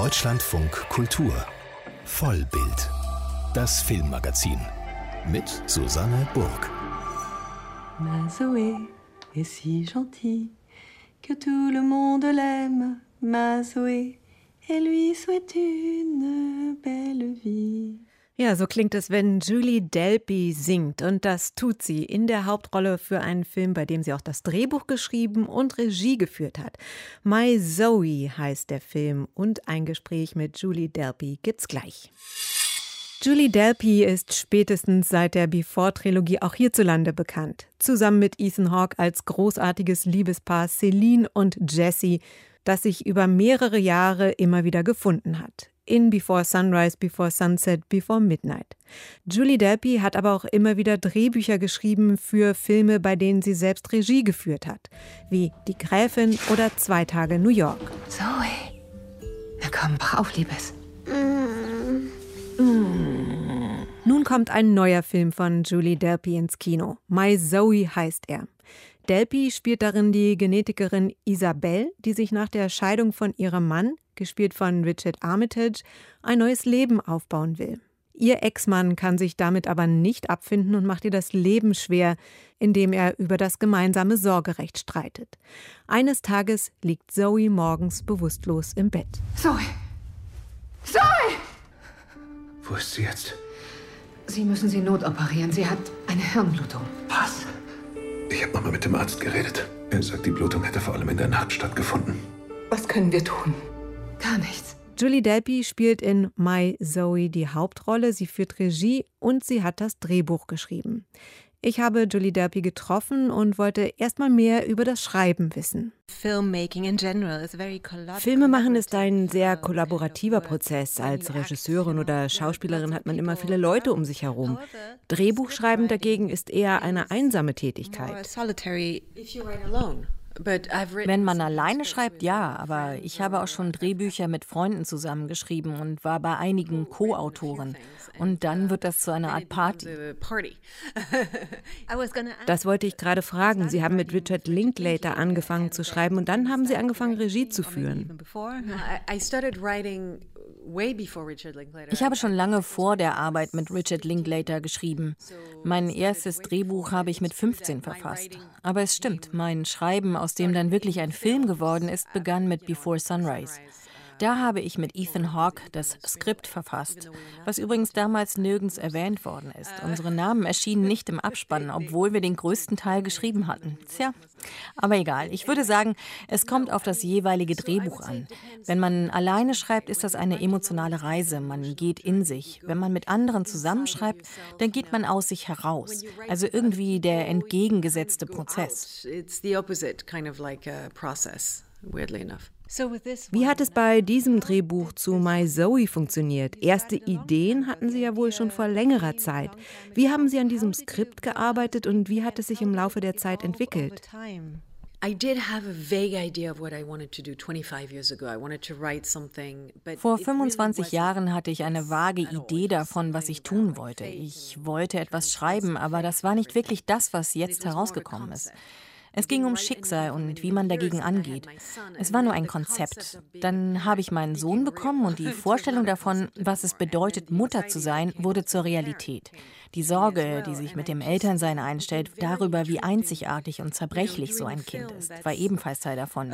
Deutschlandfunk Kultur Vollbild, das Filmmagazin mit Susanne Burg. Ma Zoé est si gentille que tout le monde l'aime. Ma Zoé, et lui souhaite une belle vie. Ja, so klingt es, wenn Julie Delpy singt. Und das tut sie in der Hauptrolle für einen Film, bei dem sie auch das Drehbuch geschrieben und Regie geführt hat. My Zoe heißt der Film und ein Gespräch mit Julie Delpy gibt's gleich. Julie Delpy ist spätestens seit der Before-Trilogie auch hierzulande bekannt. Zusammen mit Ethan Hawke als großartiges Liebespaar Celine und Jesse, das sich über mehrere Jahre immer wieder gefunden hat. In Before Sunrise, Before Sunset, Before Midnight. Julie Delpy hat aber auch immer wieder Drehbücher geschrieben für Filme, bei denen sie selbst Regie geführt hat. Wie Die Gräfin oder 2 Tage New York. Zoe, na komm, wach auf, Liebes. Nun kommt ein neuer Film von Julie Delpy ins Kino. My Zoe heißt er. Delpy spielt darin die Genetikerin Isabelle, die sich nach der Scheidung von ihrem Mann, gespielt von Richard Armitage, ein neues Leben aufbauen will. Ihr Ex-Mann kann sich damit aber nicht abfinden und macht ihr das Leben schwer, indem er über das gemeinsame Sorgerecht streitet. Eines Tages liegt Zoe morgens bewusstlos im Bett. Zoe! Zoe! Wo ist sie jetzt? Sie müssen sie notoperieren. Sie hat eine Hirnblutung. Was? Ich habe nochmal mit dem Arzt geredet. Er sagt, die Blutung hätte vor allem in der Nacht stattgefunden. Was können wir tun? Gar nichts. Julie Delpy spielt in My Zoe die Hauptrolle, sie führt Regie und sie hat das Drehbuch geschrieben. Ich habe Julie Delpy getroffen und wollte erstmal mehr über das Schreiben wissen. Filmemachen ist ein sehr kollaborativer Prozess. Als Regisseurin oder Schauspielerin hat man immer viele Leute um sich herum. Drehbuchschreiben dagegen ist eher eine einsame Tätigkeit. Wenn man alleine schreibt, ja, aber ich habe auch schon Drehbücher mit Freunden zusammengeschrieben und war bei einigen Co-Autoren. Und dann wird das zu einer Art Party. Das wollte ich gerade fragen. Sie haben mit Richard Linklater angefangen zu schreiben und dann haben Sie angefangen, Regie zu führen. Ich habe schon lange vor der Arbeit mit Richard Linklater geschrieben. Mein erstes Drehbuch habe ich mit 15 verfasst. Aber es stimmt, mein Schreiben, aus dem dann wirklich ein Film geworden ist, begann mit Before Sunrise. Da habe ich mit Ethan Hawke das Skript verfasst, was übrigens damals nirgends erwähnt worden ist. Unsere Namen erschienen nicht im Abspann, obwohl wir den größten Teil geschrieben hatten. Tja, aber egal. Ich würde sagen, es kommt auf das jeweilige Drehbuch an. Wenn man alleine schreibt, ist das eine emotionale Reise. Man geht in sich. Wenn man mit anderen zusammenschreibt, dann geht man aus sich heraus. Also irgendwie der entgegengesetzte Prozess. Wie hat es bei diesem Drehbuch zu My Zoe funktioniert? Erste Ideen hatten Sie ja wohl schon vor längerer Zeit. Wie haben Sie an diesem Skript gearbeitet und wie hat es sich im Laufe der Zeit entwickelt? Vor 25 Jahren hatte ich eine vage Idee davon, was ich tun wollte. Ich wollte etwas schreiben, aber das war nicht wirklich das, was jetzt herausgekommen ist. Es ging um Schicksal und wie man dagegen angeht. Es war nur ein Konzept. Dann habe ich meinen Sohn bekommen und die Vorstellung davon, was es bedeutet, Mutter zu sein, wurde zur Realität. Die Sorge, die sich mit dem Elternsein einstellt, darüber, wie einzigartig und zerbrechlich so ein Kind ist, war ebenfalls Teil davon.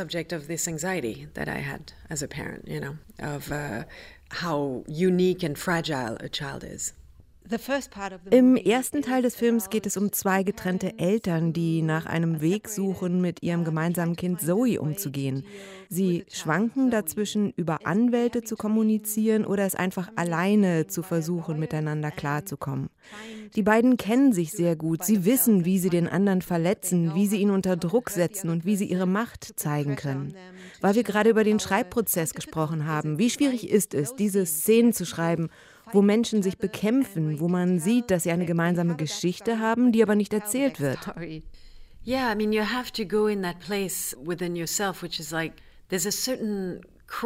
How unique and fragile a child is. Im ersten Teil des Films geht es um 2 getrennte Eltern, die nach einem Weg suchen, mit ihrem gemeinsamen Kind Zoe umzugehen. Sie schwanken dazwischen, über Anwälte zu kommunizieren oder es einfach alleine zu versuchen, miteinander klarzukommen. Die beiden kennen sich sehr gut. Sie wissen, wie sie den anderen verletzen, wie sie ihn unter Druck setzen und wie sie ihre Macht zeigen können. Weil wir gerade über den Schreibprozess gesprochen haben, wie schwierig ist es, diese Szenen zu schreiben, wo Menschen sich bekämpfen, wo man sieht, dass sie eine gemeinsame Geschichte haben, die aber nicht erzählt wird. Yeah, I mean, you have to go in that place within yourself, which is like, there's a certain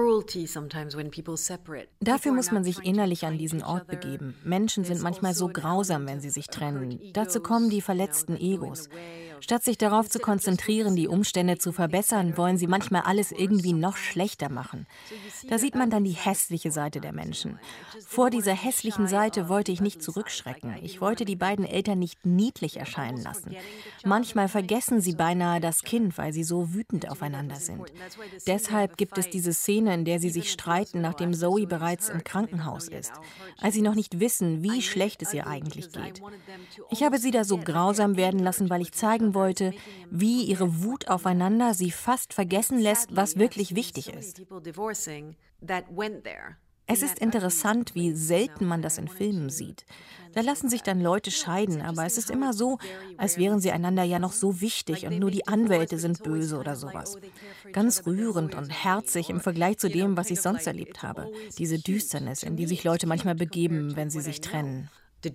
Dafür muss man sich innerlich an diesen Ort begeben. Menschen sind manchmal so grausam, wenn sie sich trennen. Dazu kommen die verletzten Egos. Statt sich darauf zu konzentrieren, die Umstände zu verbessern, wollen sie manchmal alles irgendwie noch schlechter machen. Da sieht man dann die hässliche Seite der Menschen. Vor dieser hässlichen Seite wollte ich nicht zurückschrecken. Ich wollte die beiden Eltern nicht niedlich erscheinen lassen. Manchmal vergessen sie beinahe das Kind, weil sie so wütend aufeinander sind. Deshalb gibt es diese Szene, in der sie sich streiten, nachdem Zoe bereits im Krankenhaus ist, als sie noch nicht wissen, wie schlecht es ihr eigentlich geht. Ich habe sie da so grausam werden lassen, weil ich zeigen wollte, wie ihre Wut aufeinander sie fast vergessen lässt, was wirklich wichtig ist. Es ist interessant, wie selten man das in Filmen sieht. Da lassen sich dann Leute scheiden, aber es ist immer so, als wären sie einander ja noch so wichtig und nur die Anwälte sind böse oder sowas. Ganz rührend und herzig im Vergleich zu dem, was ich sonst erlebt habe. Diese Düsternis, in die sich Leute manchmal begeben, wenn sie sich trennen.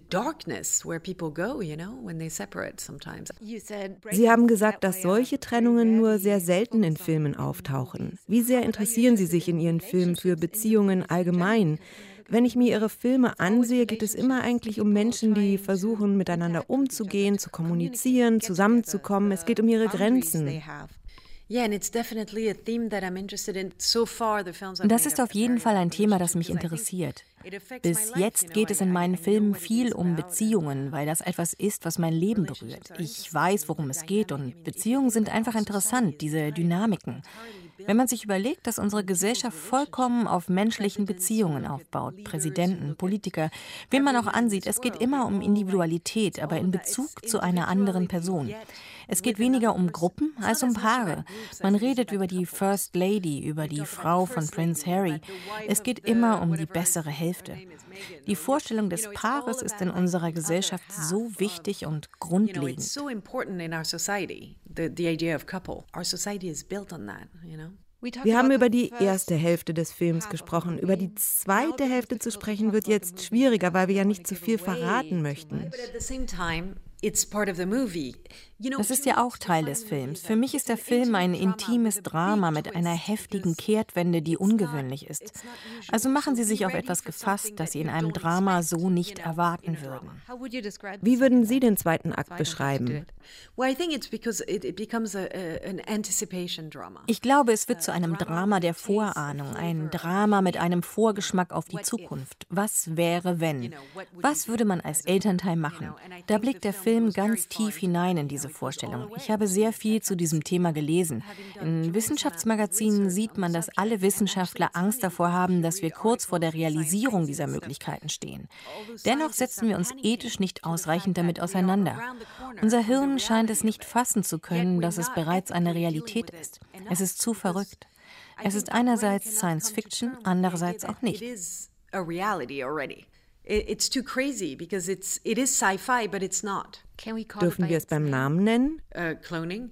Sie haben gesagt, dass solche Trennungen nur sehr selten in Filmen auftauchen. Wie sehr interessieren Sie sich in Ihren Filmen für Beziehungen allgemein? Wenn ich mir Ihre Filme ansehe, geht es immer eigentlich um Menschen, die versuchen, miteinander umzugehen, zu kommunizieren, zusammenzukommen. Es geht um ihre Grenzen. Das ist auf jeden Fall ein Thema, das mich interessiert. Bis jetzt geht es in meinen Filmen viel um Beziehungen, weil das etwas ist, was mein Leben berührt. Ich weiß, worum es geht und Beziehungen sind einfach interessant, diese Dynamiken. Wenn man sich überlegt, dass unsere Gesellschaft vollkommen auf menschlichen Beziehungen aufbaut, Präsidenten, Politiker, wen man auch ansieht, es geht immer um Individualität, aber in Bezug zu einer anderen Person. Es geht weniger um Gruppen als um Paare. Man redet über die First Lady, über die Frau von Prince Harry. Es geht immer um die bessere Hälfte. Die Vorstellung des Paares ist in unserer Gesellschaft so wichtig und grundlegend. Wir haben über die erste Hälfte des Films gesprochen. Über die zweite Hälfte zu sprechen wird jetzt schwieriger, weil wir ja nicht zu viel verraten möchten. Das ist ja auch Teil des Films. Für mich ist der Film ein intimes Drama mit einer heftigen Kehrtwende, die ungewöhnlich ist. Also machen Sie sich auf etwas gefasst, das Sie in einem Drama so nicht erwarten würden. Wie würden Sie den zweiten Akt beschreiben? Ich glaube, es wird zu einem Drama der Vorahnung, ein Drama mit einem Vorgeschmack auf die Zukunft. Was wäre, wenn? Was würde man als Elternteil machen? Da blickt der Film ganz tief hinein in diese Vorstellung. Ich habe sehr viel zu diesem Thema gelesen. In Wissenschaftsmagazinen sieht man, dass alle Wissenschaftler Angst davor haben, dass wir kurz vor der Realisierung dieser Möglichkeiten stehen. Dennoch setzen wir uns ethisch nicht ausreichend damit auseinander. Unser Hirn scheint es nicht fassen zu können, dass es bereits eine Realität ist. Es ist zu verrückt. Es ist einerseits Science Fiction, andererseits auch nicht. It's too crazy because it is sci-fi, but it's not. Dürfen wir es beim Namen nennen? Klonen?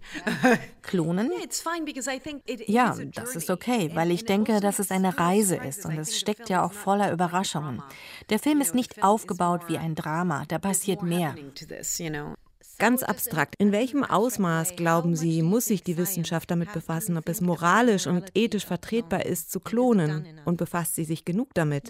Ja, das ist okay, weil ich denke, dass es eine Reise ist und es steckt ja auch voller Überraschungen. Der Film ist nicht aufgebaut wie ein Drama, da passiert mehr. Ganz abstrakt, in welchem Ausmaß, glauben Sie, muss sich die Wissenschaft damit befassen, ob es moralisch und ethisch vertretbar ist, zu klonen? Und befasst sie sich genug damit?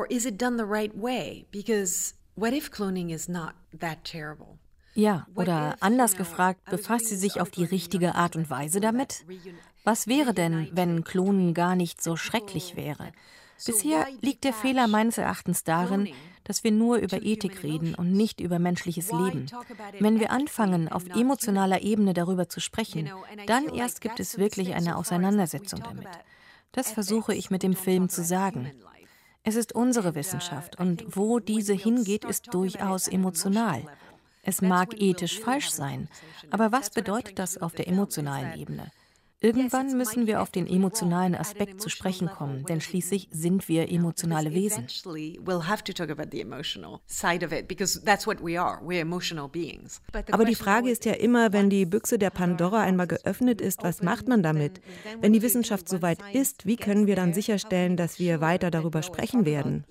Ja, oder anders gefragt, befasst sie sich auf die richtige Art und Weise damit? Was wäre denn, wenn Klonen gar nicht so schrecklich wäre? Bisher liegt der Fehler meines Erachtens darin, dass wir nur über Ethik reden und nicht über menschliches Leben. Wenn wir anfangen, auf emotionaler Ebene darüber zu sprechen, dann erst gibt es wirklich eine Auseinandersetzung damit. Das versuche ich mit dem Film zu sagen. Es ist unsere Wissenschaft und wo diese hingeht, ist durchaus emotional. Es mag ethisch falsch sein, aber was bedeutet das auf der emotionalen Ebene? Irgendwann müssen wir auf den emotionalen Aspekt zu sprechen kommen, denn schließlich sind wir emotionale Wesen. Aber die Frage ist ja immer, wenn die Büchse der Pandora einmal geöffnet ist, was macht man damit? Wenn die Wissenschaft so weit ist, wie können wir dann sicherstellen, dass wir weiter darüber sprechen werden?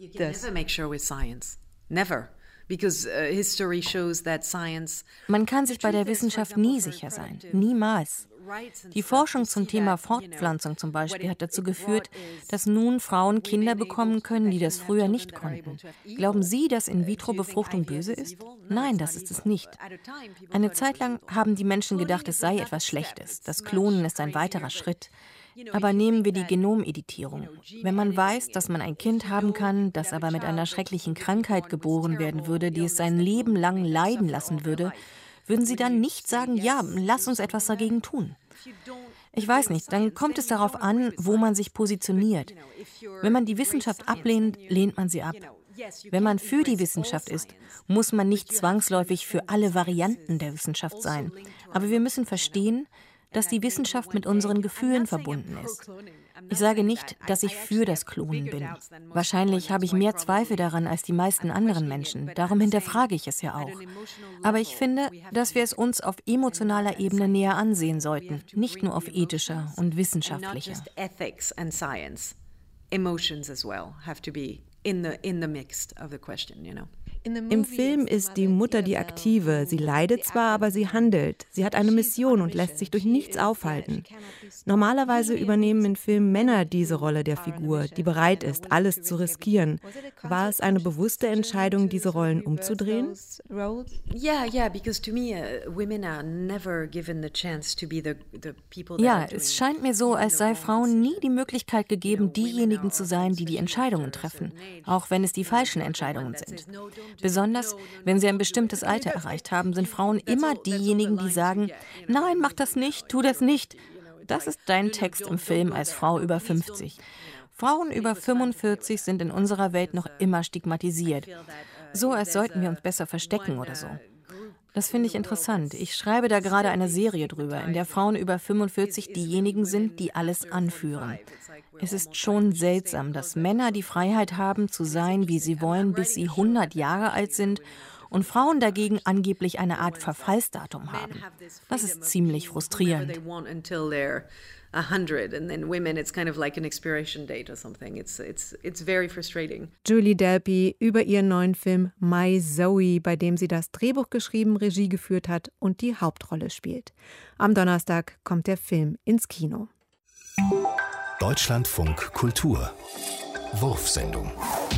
Man kann sich bei der Wissenschaft nie sicher sein, niemals. Die Forschung zum Thema Fortpflanzung zum Beispiel hat dazu geführt, dass nun Frauen Kinder bekommen können, die das früher nicht konnten. Glauben Sie, dass In-vitro-Befruchtung böse ist? Nein, das ist es nicht. Eine Zeit lang haben die Menschen gedacht, es sei etwas Schlechtes. Das Klonen ist ein weiterer Schritt. Aber nehmen wir die Genomeditierung. Wenn man weiß, dass man ein Kind haben kann, das aber mit einer schrecklichen Krankheit geboren werden würde, die es sein Leben lang leiden lassen würde, würden Sie dann nicht sagen, ja, lass uns etwas dagegen tun? Ich weiß nicht, dann kommt es darauf an, wo man sich positioniert. Wenn man die Wissenschaft ablehnt, lehnt man sie ab. Wenn man für die Wissenschaft ist, muss man nicht zwangsläufig für alle Varianten der Wissenschaft sein. Aber wir müssen verstehen, dass die Wissenschaft mit unseren Gefühlen verbunden ist. Ich sage nicht, dass ich für das Klonen bin. Wahrscheinlich habe ich mehr Zweifel daran als die meisten anderen Menschen. Darum hinterfrage ich es ja auch. Aber ich finde, dass wir es uns auf emotionaler Ebene näher ansehen sollten, nicht nur auf ethischer und wissenschaftlicher. Im Film ist die Mutter die Aktive. Sie leidet zwar, aber sie handelt. Sie hat eine Mission und lässt sich durch nichts aufhalten. Normalerweise übernehmen in Filmen Männer diese Rolle der Figur, die bereit ist, alles zu riskieren. War es eine bewusste Entscheidung, diese Rollen umzudrehen? Ja, es scheint mir so, als sei Frauen nie die Möglichkeit gegeben, diejenigen zu sein, die die Entscheidungen treffen, auch wenn es die falschen Entscheidungen sind. Besonders, wenn sie ein bestimmtes Alter erreicht haben, sind Frauen immer diejenigen, die sagen, nein, mach das nicht, tu das nicht. Das ist dein Text im Film als Frau über 50. Frauen über 45 sind in unserer Welt noch immer stigmatisiert. So, als sollten wir uns besser verstecken oder so. Das finde ich interessant. Ich schreibe da gerade eine Serie drüber, in der Frauen über 45 diejenigen sind, die alles anführen. Es ist schon seltsam, dass Männer die Freiheit haben, zu sein, wie sie wollen, bis sie 100 Jahre alt sind und Frauen dagegen angeblich eine Art Verfallsdatum haben. Das ist ziemlich frustrierend. Julie Delpy über ihren neuen Film My Zoe, bei dem sie das Drehbuch geschrieben, Regie geführt hat und die Hauptrolle spielt. Am Donnerstag kommt der Film ins Kino. Deutschlandfunk Kultur Wurfsendung.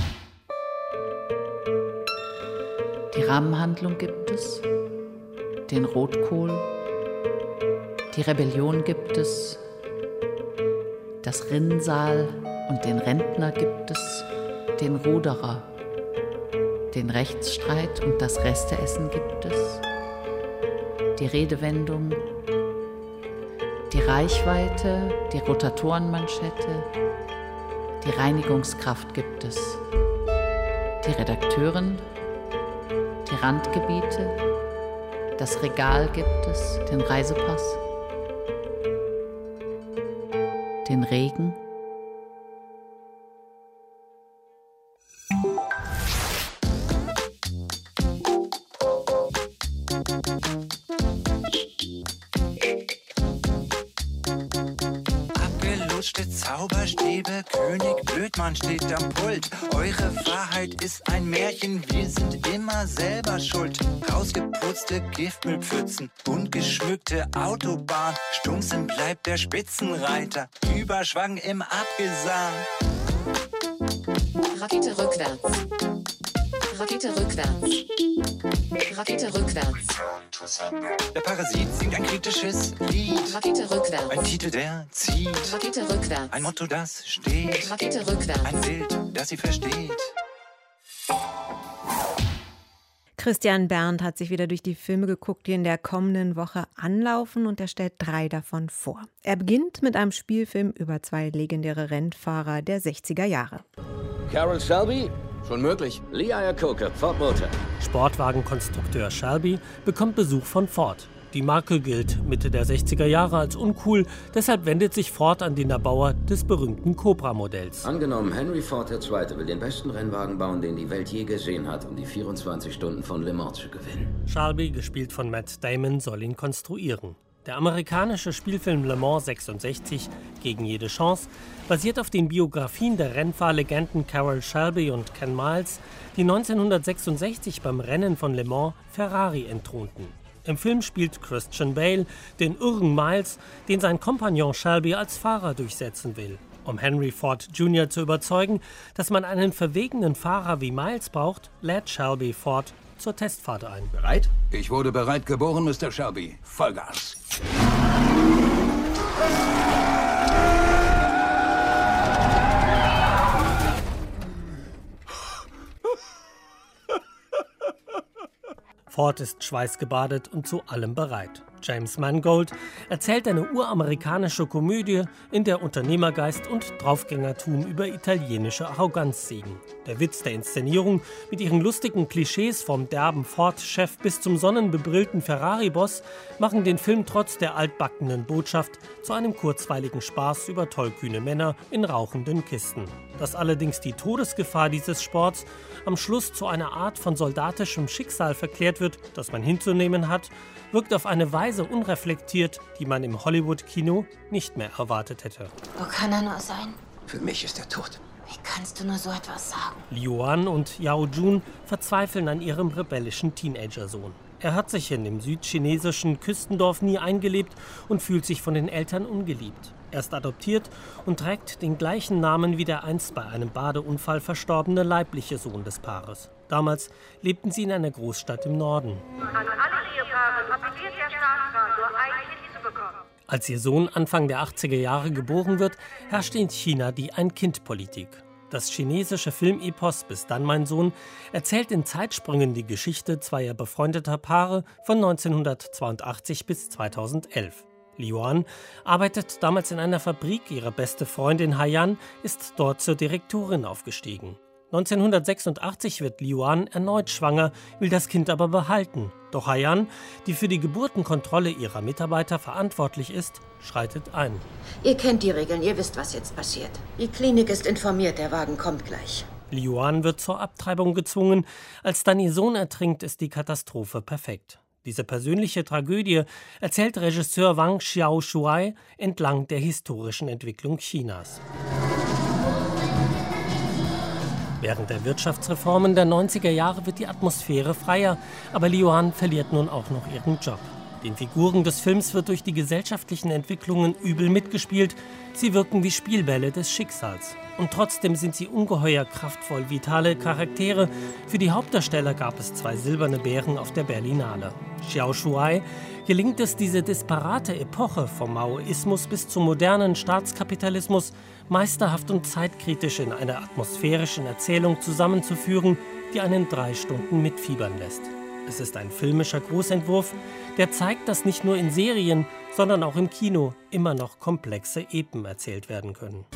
Die Rahmenhandlung gibt es, den Rotkohl, die Rebellion gibt es, das Rinnsal und den Rentner gibt es, den Ruderer, den Rechtsstreit und das Resteessen gibt es, die Redewendung, die Reichweite, die Rotatorenmanschette, die Reinigungskraft gibt es, die Redakteurin, die Randgebiete, das Regal gibt es, den Reisepass, den Regen, Zauberstäbe, König Blödmann steht am Pult. Eure Wahrheit ist ein Märchen, wir sind immer selber schuld. Rausgeputzte Giftmüllpfützen, bunt geschmückte Autobahn. Stumpfsinn bleibt der Spitzenreiter, Überschwang im Abgesang. Rakete rückwärts. Rakete rückwärts. Rakete rückwärts. Der Parasit singt ein kritisches Lied. Rakete rückwärts. Ein Titel, der zieht. Rakete rückwärts. Ein Motto, das steht. Rakete rückwärts. Ein Bild, das sie versteht. Christian Berndt hat sich wieder durch die Filme geguckt, die in der kommenden Woche anlaufen, und er stellt 3 davon vor. Er beginnt mit einem Spielfilm über 2 legendäre Rennfahrer der 60er Jahre. Carroll Shelby? Schon möglich. Lee Iacocca, Ford Motor. Sportwagenkonstrukteur Shelby bekommt Besuch von Ford. Die Marke gilt Mitte der 60er Jahre als uncool, deshalb wendet sich Ford an den Erbauer des berühmten Cobra-Modells. Angenommen, Henry Ford II. Will den besten Rennwagen bauen, den die Welt je gesehen hat, um die 24 Stunden von Le Mans zu gewinnen. Shelby, gespielt von Matt Damon, soll ihn konstruieren. Der amerikanische Spielfilm Le Mans 66, Gegen jede Chance, basiert auf den Biografien der Rennfahrlegenden Carroll Shelby und Ken Miles, die 1966 beim Rennen von Le Mans Ferrari entthronten. Im Film spielt Christian Bale den irren Miles, den sein Kompagnon Shelby als Fahrer durchsetzen will. Um Henry Ford Jr. zu überzeugen, dass man einen verwegenen Fahrer wie Miles braucht, lädt Shelby Ford zur Testfahrt ein. Bereit? Ich wurde bereit geboren, Mr. Shelby. Vollgas. Ford ist schweißgebadet und zu allem bereit. James Mangold erzählt eine uramerikanische Komödie, in der Unternehmergeist und Draufgängertum über italienische Arroganz siegen. Der Witz der Inszenierung mit ihren lustigen Klischees vom derben Ford-Chef bis zum sonnenbebrillten Ferrari-Boss machen den Film trotz der altbackenen Botschaft zu einem kurzweiligen Spaß über tollkühne Männer in rauchenden Kisten. Dass allerdings die Todesgefahr dieses Sports am Schluss zu einer Art von soldatischem Schicksal verklärt wird, das man hinzunehmen hat, wirkt auf eine Weise unreflektiert, die man im Hollywood-Kino nicht mehr erwartet hätte. Wo kann er nur sein? Für mich ist er tot. Wie kannst du nur so etwas sagen? Liu-an und Yao Jun verzweifeln an ihrem rebellischen Teenagersohn. Er hat sich in dem südchinesischen Küstendorf nie eingelebt und fühlt sich von den Eltern ungeliebt. Er ist adoptiert und trägt den gleichen Namen wie der einst bei einem Badeunfall verstorbene leibliche Sohn des Paares. Damals lebten sie in einer Großstadt im Norden. An alle Ehepaare appelliert der Staatsrat, nur ein Kind zu bekommen. Als ihr Sohn Anfang der 80er Jahre geboren wird, herrschte in China die Ein-Kind-Politik. Das chinesische Filmepos Bis dann, mein Sohn erzählt in Zeitsprüngen die Geschichte zweier befreundeter Paare von 1982 bis 2011. Liu-an arbeitet damals in einer Fabrik, ihre beste Freundin Haiyan ist dort zur Direktorin aufgestiegen. 1986 wird Liu-an erneut schwanger, will das Kind aber behalten. Doch Haiyan, die für die Geburtenkontrolle ihrer Mitarbeiter verantwortlich ist, schreitet ein. Ihr kennt die Regeln, ihr wisst, was jetzt passiert. Die Klinik ist informiert, der Wagen kommt gleich. Liu-an wird zur Abtreibung gezwungen. Als dann ihr Sohn ertrinkt, ist die Katastrophe perfekt. Diese persönliche Tragödie erzählt Regisseur Wang Xiaoshuai entlang der historischen Entwicklung Chinas. Während der Wirtschaftsreformen der 90er Jahre wird die Atmosphäre freier, aber Liu-an verliert nun auch noch ihren Job. Den Figuren des Films wird durch die gesellschaftlichen Entwicklungen übel mitgespielt. Sie wirken wie Spielbälle des Schicksals. Und trotzdem sind sie ungeheuer kraftvoll, vitale Charaktere. Für die Hauptdarsteller gab es 2 silberne Bären auf der Berlinale. Xiaoshuai gelingt es, diese disparate Epoche vom Maoismus bis zum modernen Staatskapitalismus meisterhaft und zeitkritisch in einer atmosphärischen Erzählung zusammenzuführen, die einen 3 Stunden mitfiebern lässt. Es ist ein filmischer Großentwurf, der zeigt, dass nicht nur in Serien, sondern auch im Kino immer noch komplexe Epen erzählt werden können.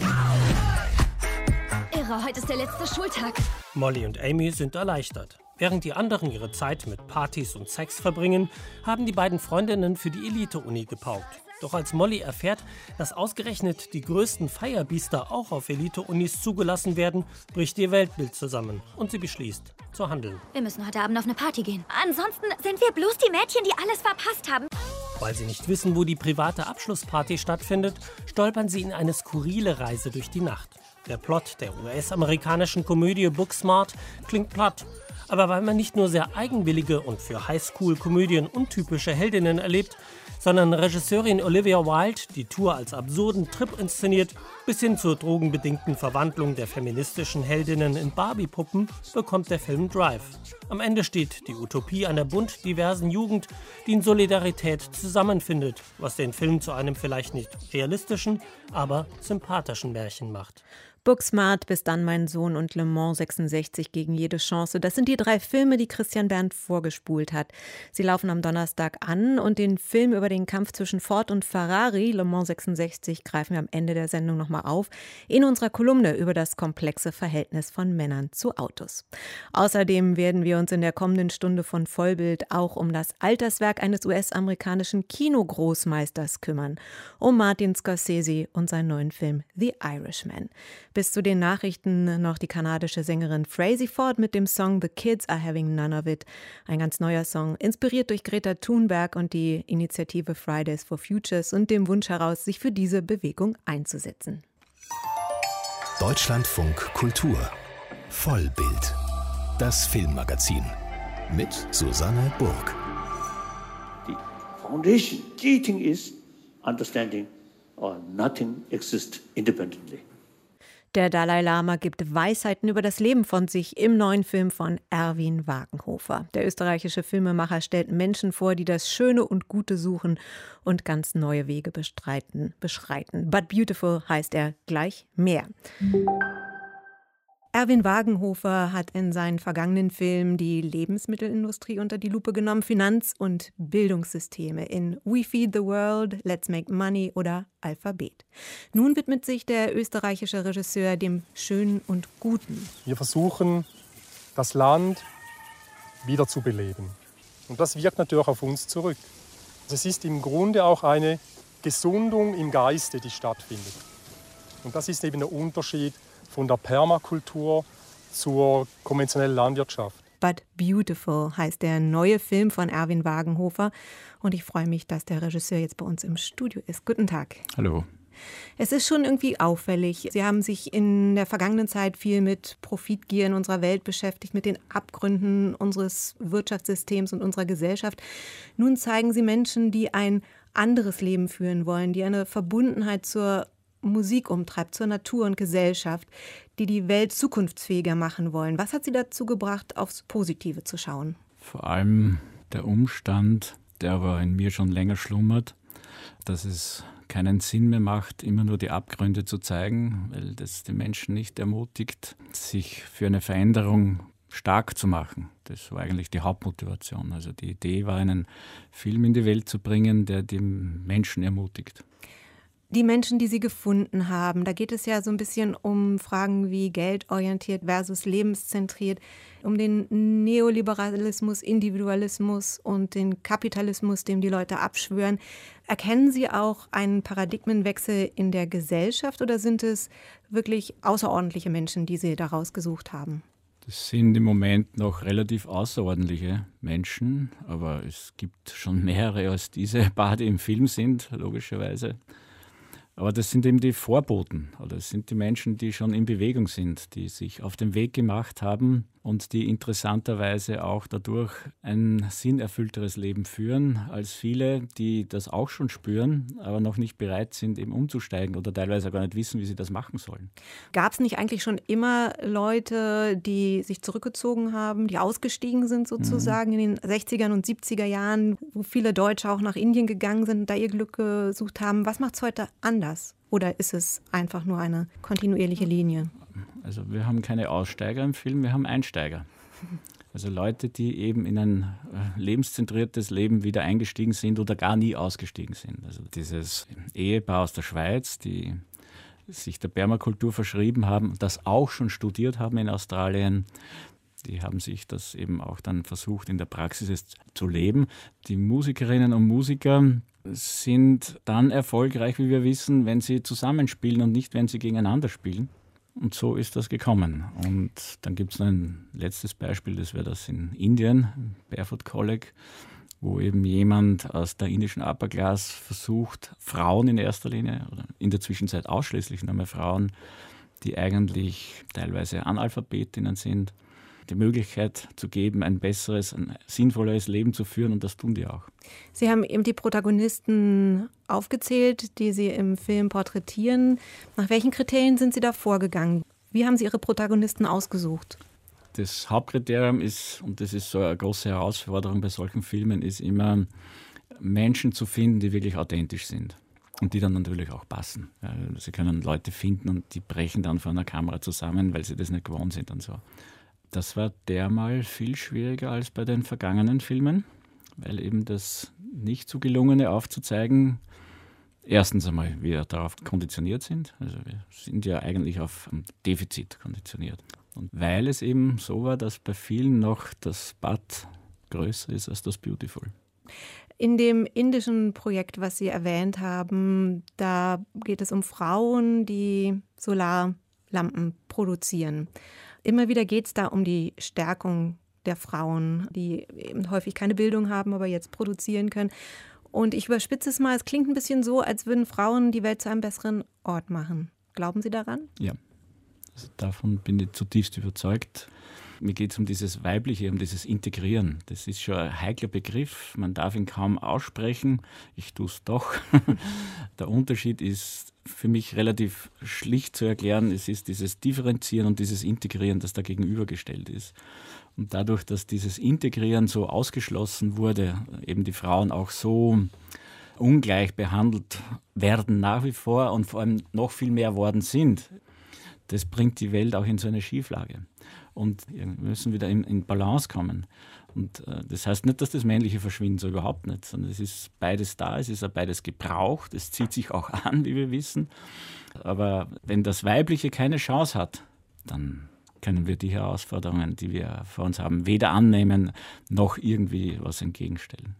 Irre, heute ist der letzte Schultag. Molly und Amy sind erleichtert. Während die anderen ihre Zeit mit Partys und Sex verbringen, haben die beiden Freundinnen für die Elite-Uni gepaukt. Doch als Molly erfährt, dass ausgerechnet die größten Feierbiester auch auf Elite-Unis zugelassen werden, bricht ihr Weltbild zusammen und sie beschließt, zu handeln. Wir müssen heute Abend auf eine Party gehen. Ansonsten sind wir bloß die Mädchen, die alles verpasst haben. Weil sie nicht wissen, wo die private Abschlussparty stattfindet, stolpern sie in eine skurrile Reise durch die Nacht. Der Plot der US-amerikanischen Komödie Booksmart klingt platt. Aber weil man nicht nur sehr eigenwillige und für Highschool-Komödien untypische Heldinnen erlebt, sondern Regisseurin Olivia Wilde die Tour als absurden Trip inszeniert, bis hin zur drogenbedingten Verwandlung der feministischen Heldinnen in Barbie-Puppen, bekommt der Film Drive. Am Ende steht die Utopie einer bunt diversen Jugend, die in Solidarität zusammenfindet, was den Film zu einem vielleicht nicht realistischen, aber sympathischen Märchen macht. Booksmart, Bis dann, mein Sohn und Le Mans 66 gegen jede Chance. Das sind die 3 Filme, die Christian Berndt vorgespult hat. Sie laufen am Donnerstag an und den Film über den Kampf zwischen Ford und Ferrari, Le Mans 66, greifen wir am Ende der Sendung nochmal auf in unserer Kolumne über das komplexe Verhältnis von Männern zu Autos. Außerdem werden wir uns in der kommenden Stunde von Vollbild auch um das Alterswerk eines US-amerikanischen Kinogroßmeisters kümmern, um Martin Scorsese und seinen neuen Film The Irishman. Bis zu den Nachrichten noch die kanadische Sängerin Frazey Ford mit dem Song The Kids Are Having None of It. Ein ganz neuer Song, inspiriert durch Greta Thunberg und die Initiative Fridays for Futures und dem Wunsch heraus, sich für diese Bewegung einzusetzen. Deutschlandfunk Kultur. Vollbild. Das Filmmagazin. Mit Susanne Burg. foundation, key thing is understanding nothing exists independently. Der Dalai Lama gibt Weisheiten über das Leben von sich im neuen Film von Erwin Wagenhofer. Der österreichische Filmemacher stellt Menschen vor, die das Schöne und Gute suchen und ganz neue Wege beschreiten. But Beautiful heißt er, gleich mehr. Erwin Wagenhofer hat in seinen vergangenen Filmen die Lebensmittelindustrie unter die Lupe genommen, Finanz- und Bildungssysteme in We Feed the World, Let's Make Money oder Alphabet. Nun widmet sich der österreichische Regisseur dem Schönen und Guten. Wir versuchen, das Land wieder zu beleben. Und das wirkt natürlich auf uns zurück. Es ist im Grunde auch eine Gesundung im Geiste, die stattfindet. Und das ist eben der Unterschied von der Permakultur zur konventionellen Landwirtschaft. But Beautiful heißt der neue Film von Erwin Wagenhofer. Und ich freue mich, dass der Regisseur jetzt bei uns im Studio ist. Guten Tag. Hallo. Es ist schon irgendwie auffällig. Sie haben sich in der vergangenen Zeit viel mit Profitgier in unserer Welt beschäftigt, mit den Abgründen unseres Wirtschaftssystems und unserer Gesellschaft. Nun zeigen Sie Menschen, die ein anderes Leben führen wollen, die eine Verbundenheit zur Musik umtreibt, zur Natur und Gesellschaft, die die Welt zukunftsfähiger machen wollen. Was hat Sie dazu gebracht, aufs Positive zu schauen? Vor allem der Umstand, der aber in mir schon länger schlummert, dass es keinen Sinn mehr macht, immer nur die Abgründe zu zeigen, weil das die Menschen nicht ermutigt, sich für eine Veränderung stark zu machen. Das war eigentlich die Hauptmotivation. Also die Idee war, einen Film in die Welt zu bringen, der die Menschen ermutigt. Die Menschen, die Sie gefunden haben, da geht es ja so ein bisschen um Fragen wie geldorientiert versus lebenszentriert, um den Neoliberalismus, Individualismus und den Kapitalismus, dem die Leute abschwören. Erkennen Sie auch einen Paradigmenwechsel in der Gesellschaft oder sind es wirklich außerordentliche Menschen, die Sie daraus gesucht haben? Das sind im Moment noch relativ außerordentliche Menschen, aber es gibt schon mehrere als diese paar, die im Film sind, logischerweise. Aber das sind eben die Vorboten oder es sind die Menschen, die schon in Bewegung sind, die sich auf den Weg gemacht haben und die interessanterweise auch dadurch ein sinnerfüllteres Leben führen als viele, die das auch schon spüren, aber noch nicht bereit sind, eben umzusteigen oder teilweise gar nicht wissen, wie sie das machen sollen. Gab es nicht eigentlich schon immer Leute, die sich zurückgezogen haben, die ausgestiegen sind sozusagen in den 60er und 70er Jahren, wo viele Deutsche auch nach Indien gegangen sind und da ihr Glück gesucht haben? Was macht es heute anders? Oder ist es einfach nur eine kontinuierliche Linie? Also wir haben keine Aussteiger im Film, wir haben Einsteiger. Also Leute, die eben in ein lebenszentriertes Leben wieder eingestiegen sind oder gar nie ausgestiegen sind. Also dieses Ehepaar aus der Schweiz, die sich der Permakultur verschrieben haben, das auch schon studiert haben in Australien, die haben sich das eben auch dann versucht, in der Praxis zu leben. Die Musikerinnen und Musiker sind dann erfolgreich, wie wir wissen, wenn sie zusammenspielen und nicht, wenn sie gegeneinander spielen. Und so ist das gekommen. Und dann gibt es noch ein letztes Beispiel, das wäre das in Indien, Barefoot College, wo eben jemand aus der indischen Upper Class versucht, Frauen in erster Linie, oder in der Zwischenzeit ausschließlich nur mehr Frauen, die eigentlich teilweise Analphabetinnen sind, die Möglichkeit zu geben, ein besseres, ein sinnvolleres Leben zu führen, und das tun die auch. Sie haben eben die Protagonisten aufgezählt, die Sie im Film porträtieren. Nach welchen Kriterien sind Sie da vorgegangen? Wie haben Sie Ihre Protagonisten ausgesucht? Das Hauptkriterium ist, und das ist so eine große Herausforderung bei solchen Filmen, ist immer, Menschen zu finden, die wirklich authentisch sind. Und die dann natürlich auch passen. Sie können Leute finden und die brechen dann vor einer Kamera zusammen, weil sie das nicht gewohnt sind und so. Das war dermal viel schwieriger als bei den vergangenen Filmen, weil eben das nicht so gelungene aufzuzeigen, erstens einmal wir darauf konditioniert sind, also wir sind ja eigentlich auf Defizit konditioniert. Und weil es eben so war, dass bei vielen noch das But größer ist als das Beautiful. In dem indischen Projekt, was Sie erwähnt haben, da geht es um Frauen, die Solarlampen produzieren. Immer wieder geht es da um die Stärkung der Frauen, die eben häufig keine Bildung haben, aber jetzt produzieren können. Und ich überspitze es mal, es klingt ein bisschen so, als würden Frauen die Welt zu einem besseren Ort machen. Glauben Sie daran? Ja, Also davon bin ich zutiefst überzeugt. Mir geht es um dieses Weibliche, um dieses Integrieren. Das ist schon ein heikler Begriff. Man darf ihn kaum aussprechen. Ich tue es doch. Der Unterschied ist für mich relativ schlicht zu erklären. Es ist dieses Differenzieren und dieses Integrieren, das da gegenübergestellt ist. Und dadurch, dass dieses Integrieren so ausgeschlossen wurde, eben die Frauen auch so ungleich behandelt werden nach wie vor und vor allem noch viel mehr worden sind, das bringt die Welt auch in so eine Schieflage. Und wir müssen wieder in Balance kommen. Und das heißt nicht, dass das Männliche verschwindet, so überhaupt nicht, sondern es ist beides da, es ist auch beides gebraucht, es zieht sich auch an, wie wir wissen. Aber wenn das Weibliche keine Chance hat, dann können wir die Herausforderungen, die wir vor uns haben, weder annehmen, noch irgendwie was entgegenstellen.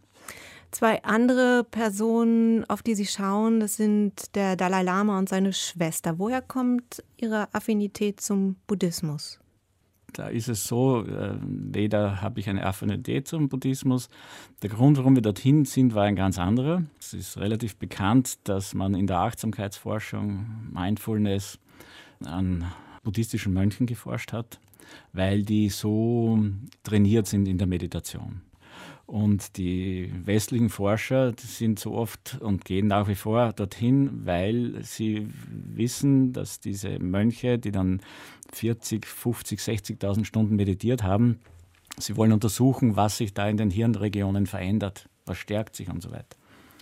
2 andere Personen, auf die Sie schauen, das sind der Dalai Lama und seine Schwester. Woher kommt Ihre Affinität zum Buddhismus? Da ist es so, weder habe ich eine Affinität zum Buddhismus. Der Grund, warum wir dorthin sind, war ein ganz anderer. Es ist relativ bekannt, dass man in der Achtsamkeitsforschung, Mindfulness, an buddhistischen Mönchen geforscht hat, weil die so trainiert sind in der Meditation. Und die westlichen Forscher sind so oft und gehen nach wie vor dorthin, weil sie wissen, dass diese Mönche, die dann 40, 50, 60.000 Stunden meditiert haben, sie wollen untersuchen, was sich da in den Hirnregionen verändert, was stärkt sich und so weiter.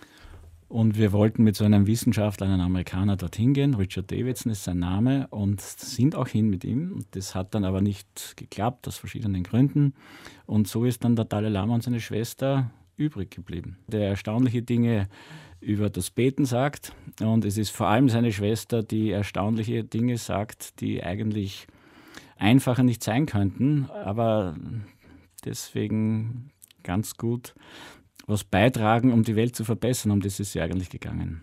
Und wir wollten mit so einem Wissenschaftler, einem Amerikaner, dorthin gehen. Richard Davidson ist sein Name und sind auch hin mit ihm. Das hat dann aber nicht geklappt, aus verschiedenen Gründen. Und so ist dann der Dalai Lama und seine Schwester übrig geblieben, der erstaunliche Dinge über das Beten sagt. Und es ist vor allem seine Schwester, die erstaunliche Dinge sagt, die eigentlich einfacher nicht sein könnten, aber deswegen ganz gut was beitragen, um die Welt zu verbessern. Um das ist ja eigentlich gegangen.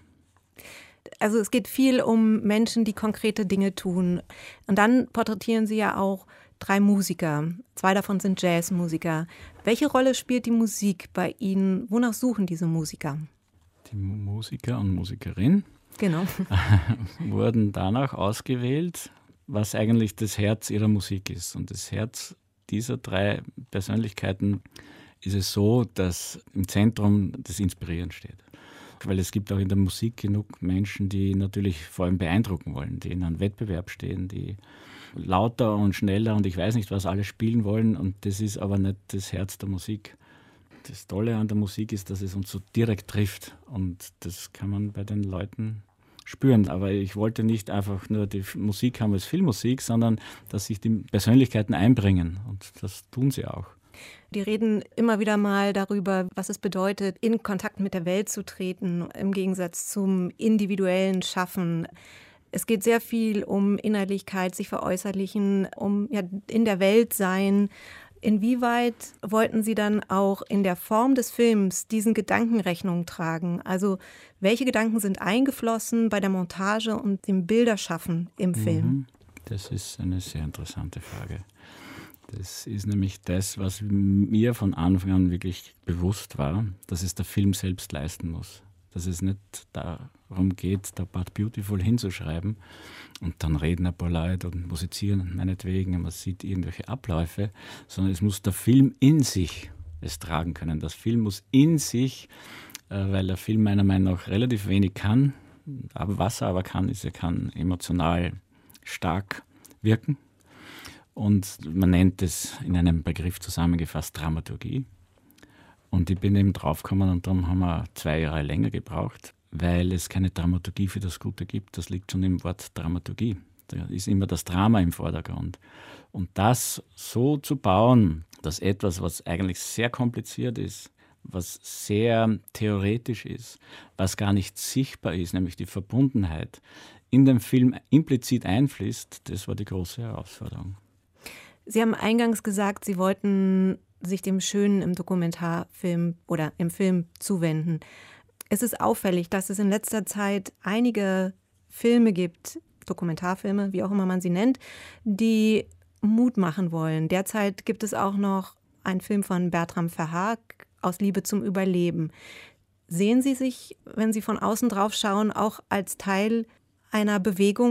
Also es geht viel um Menschen, die konkrete Dinge tun. Und dann porträtieren Sie ja auch 3 Musiker. 2 davon sind Jazzmusiker. Welche Rolle spielt die Musik bei Ihnen? Wonach suchen diese Musiker? Die Musiker und Musikerin genau. wurden danach ausgewählt, was eigentlich das Herz ihrer Musik ist. Und das Herz dieser 3 Persönlichkeiten ist es so, dass im Zentrum das Inspirieren steht. Weil es gibt auch in der Musik genug Menschen, die natürlich vor allem beeindrucken wollen, die in einem Wettbewerb stehen, die lauter und schneller und ich weiß nicht, was alles spielen wollen. Und das ist aber nicht das Herz der Musik. Das Tolle an der Musik ist, dass es uns so direkt trifft. Und das kann man bei den Leuten spüren. Aber ich wollte nicht einfach nur die Musik haben als Filmmusik, sondern dass sich die Persönlichkeiten einbringen. Und das tun sie auch. Die reden immer wieder mal darüber, was es bedeutet, in Kontakt mit der Welt zu treten, im Gegensatz zum individuellen Schaffen. Es geht sehr viel um Innerlichkeit, sich veräußerlichen, um in der Welt sein. Inwieweit wollten Sie dann auch in der Form des Films diesen Gedanken Rechnung tragen? Also welche Gedanken sind eingeflossen bei der Montage und dem Bilderschaffen im Film? Das ist eine sehr interessante Frage. Das ist nämlich das, was mir von Anfang an wirklich bewusst war, dass es der Film selbst leisten muss. Dass es nicht darum geht, da But Beautiful hinzuschreiben und dann reden ein paar Leute und musizieren meinetwegen und man sieht irgendwelche Abläufe, sondern es muss der Film in sich es tragen können. Das Film muss in sich, weil der Film meiner Meinung nach relativ wenig kann, aber was er aber kann, ist, er kann emotional stark wirken. Und man nennt es in einem Begriff zusammengefasst Dramaturgie. Und ich bin eben draufgekommen und darum haben wir 2 Jahre länger gebraucht, weil es keine Dramaturgie für das Gute gibt. Das liegt schon im Wort Dramaturgie. Da ist immer das Drama im Vordergrund. Und das so zu bauen, dass etwas, was eigentlich sehr kompliziert ist, was sehr theoretisch ist, was gar nicht sichtbar ist, nämlich die Verbundenheit, in den Film implizit einfließt, das war die große Herausforderung. Sie haben eingangs gesagt, Sie wollten sich dem Schönen im Dokumentarfilm oder im Film zuwenden. Es ist auffällig, dass es in letzter Zeit einige Filme gibt, Dokumentarfilme, wie auch immer man sie nennt, die Mut machen wollen. Derzeit gibt es auch noch einen Film von Bertram Verhaag, Aus Liebe zum Überleben. Sehen Sie sich, wenn Sie von außen drauf schauen, auch als Teil einer Bewegung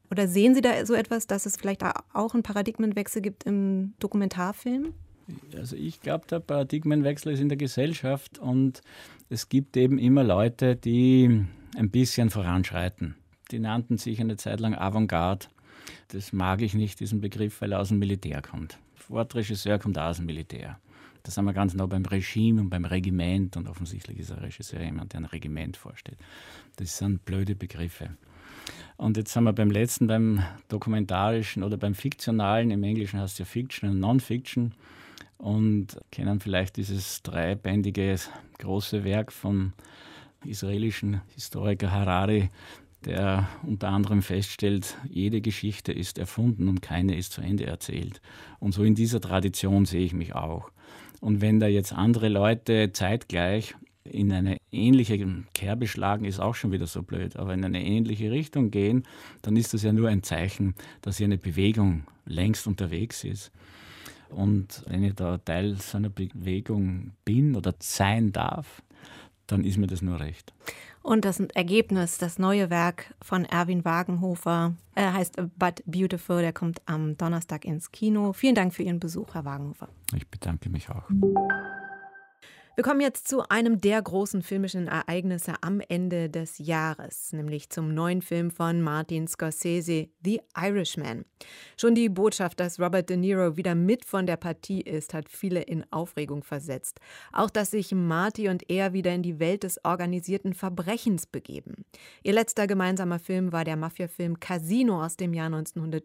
Oder sehen Sie da so etwas, dass es vielleicht auch einen Paradigmenwechsel gibt im Dokumentarfilm? Also ich glaube, der Paradigmenwechsel ist in der Gesellschaft und es gibt eben immer Leute, die ein bisschen voranschreiten. Die nannten sich eine Zeit lang Avantgarde. Das mag ich nicht, diesen Begriff, weil er aus dem Militär kommt. Regisseur kommt aus dem Militär. Da sind wir ganz nah beim Regime und beim Regiment und offensichtlich ist ein Regisseur jemand, der ein Regiment vorstellt. Das sind blöde Begriffe. Und jetzt sind wir beim letzten, beim dokumentarischen oder beim fiktionalen. Im Englischen heißt es ja Fiction und Non-Fiction. Und kennen vielleicht dieses dreibändige große Werk vom israelischen Historiker Harari, der unter anderem feststellt, jede Geschichte ist erfunden und keine ist zu Ende erzählt. Und so in dieser Tradition sehe ich mich auch. Und wenn da jetzt andere Leute zeitgleich in eine ähnliche Kerbe schlagen, ist auch schon wieder so blöd, aber in eine ähnliche Richtung gehen, dann ist das ja nur ein Zeichen, dass hier eine Bewegung längst unterwegs ist. Und wenn ich da Teil so einer Bewegung bin oder sein darf, dann ist mir das nur recht. Und das Ergebnis, das neue Werk von Erwin Wagenhofer, heißt But Beautiful, der kommt am Donnerstag ins Kino. Vielen Dank für Ihren Besuch, Herr Wagenhofer. Ich bedanke mich auch. Wir kommen jetzt zu einem der großen filmischen Ereignisse am Ende des Jahres, nämlich zum neuen Film von Martin Scorsese, The Irishman. Schon die Botschaft, dass Robert De Niro wieder mit von der Partie ist, hat viele in Aufregung versetzt. Auch, dass sich Marty und er wieder in die Welt des organisierten Verbrechens begeben. Ihr letzter gemeinsamer Film war der Mafia-Film Casino aus dem Jahr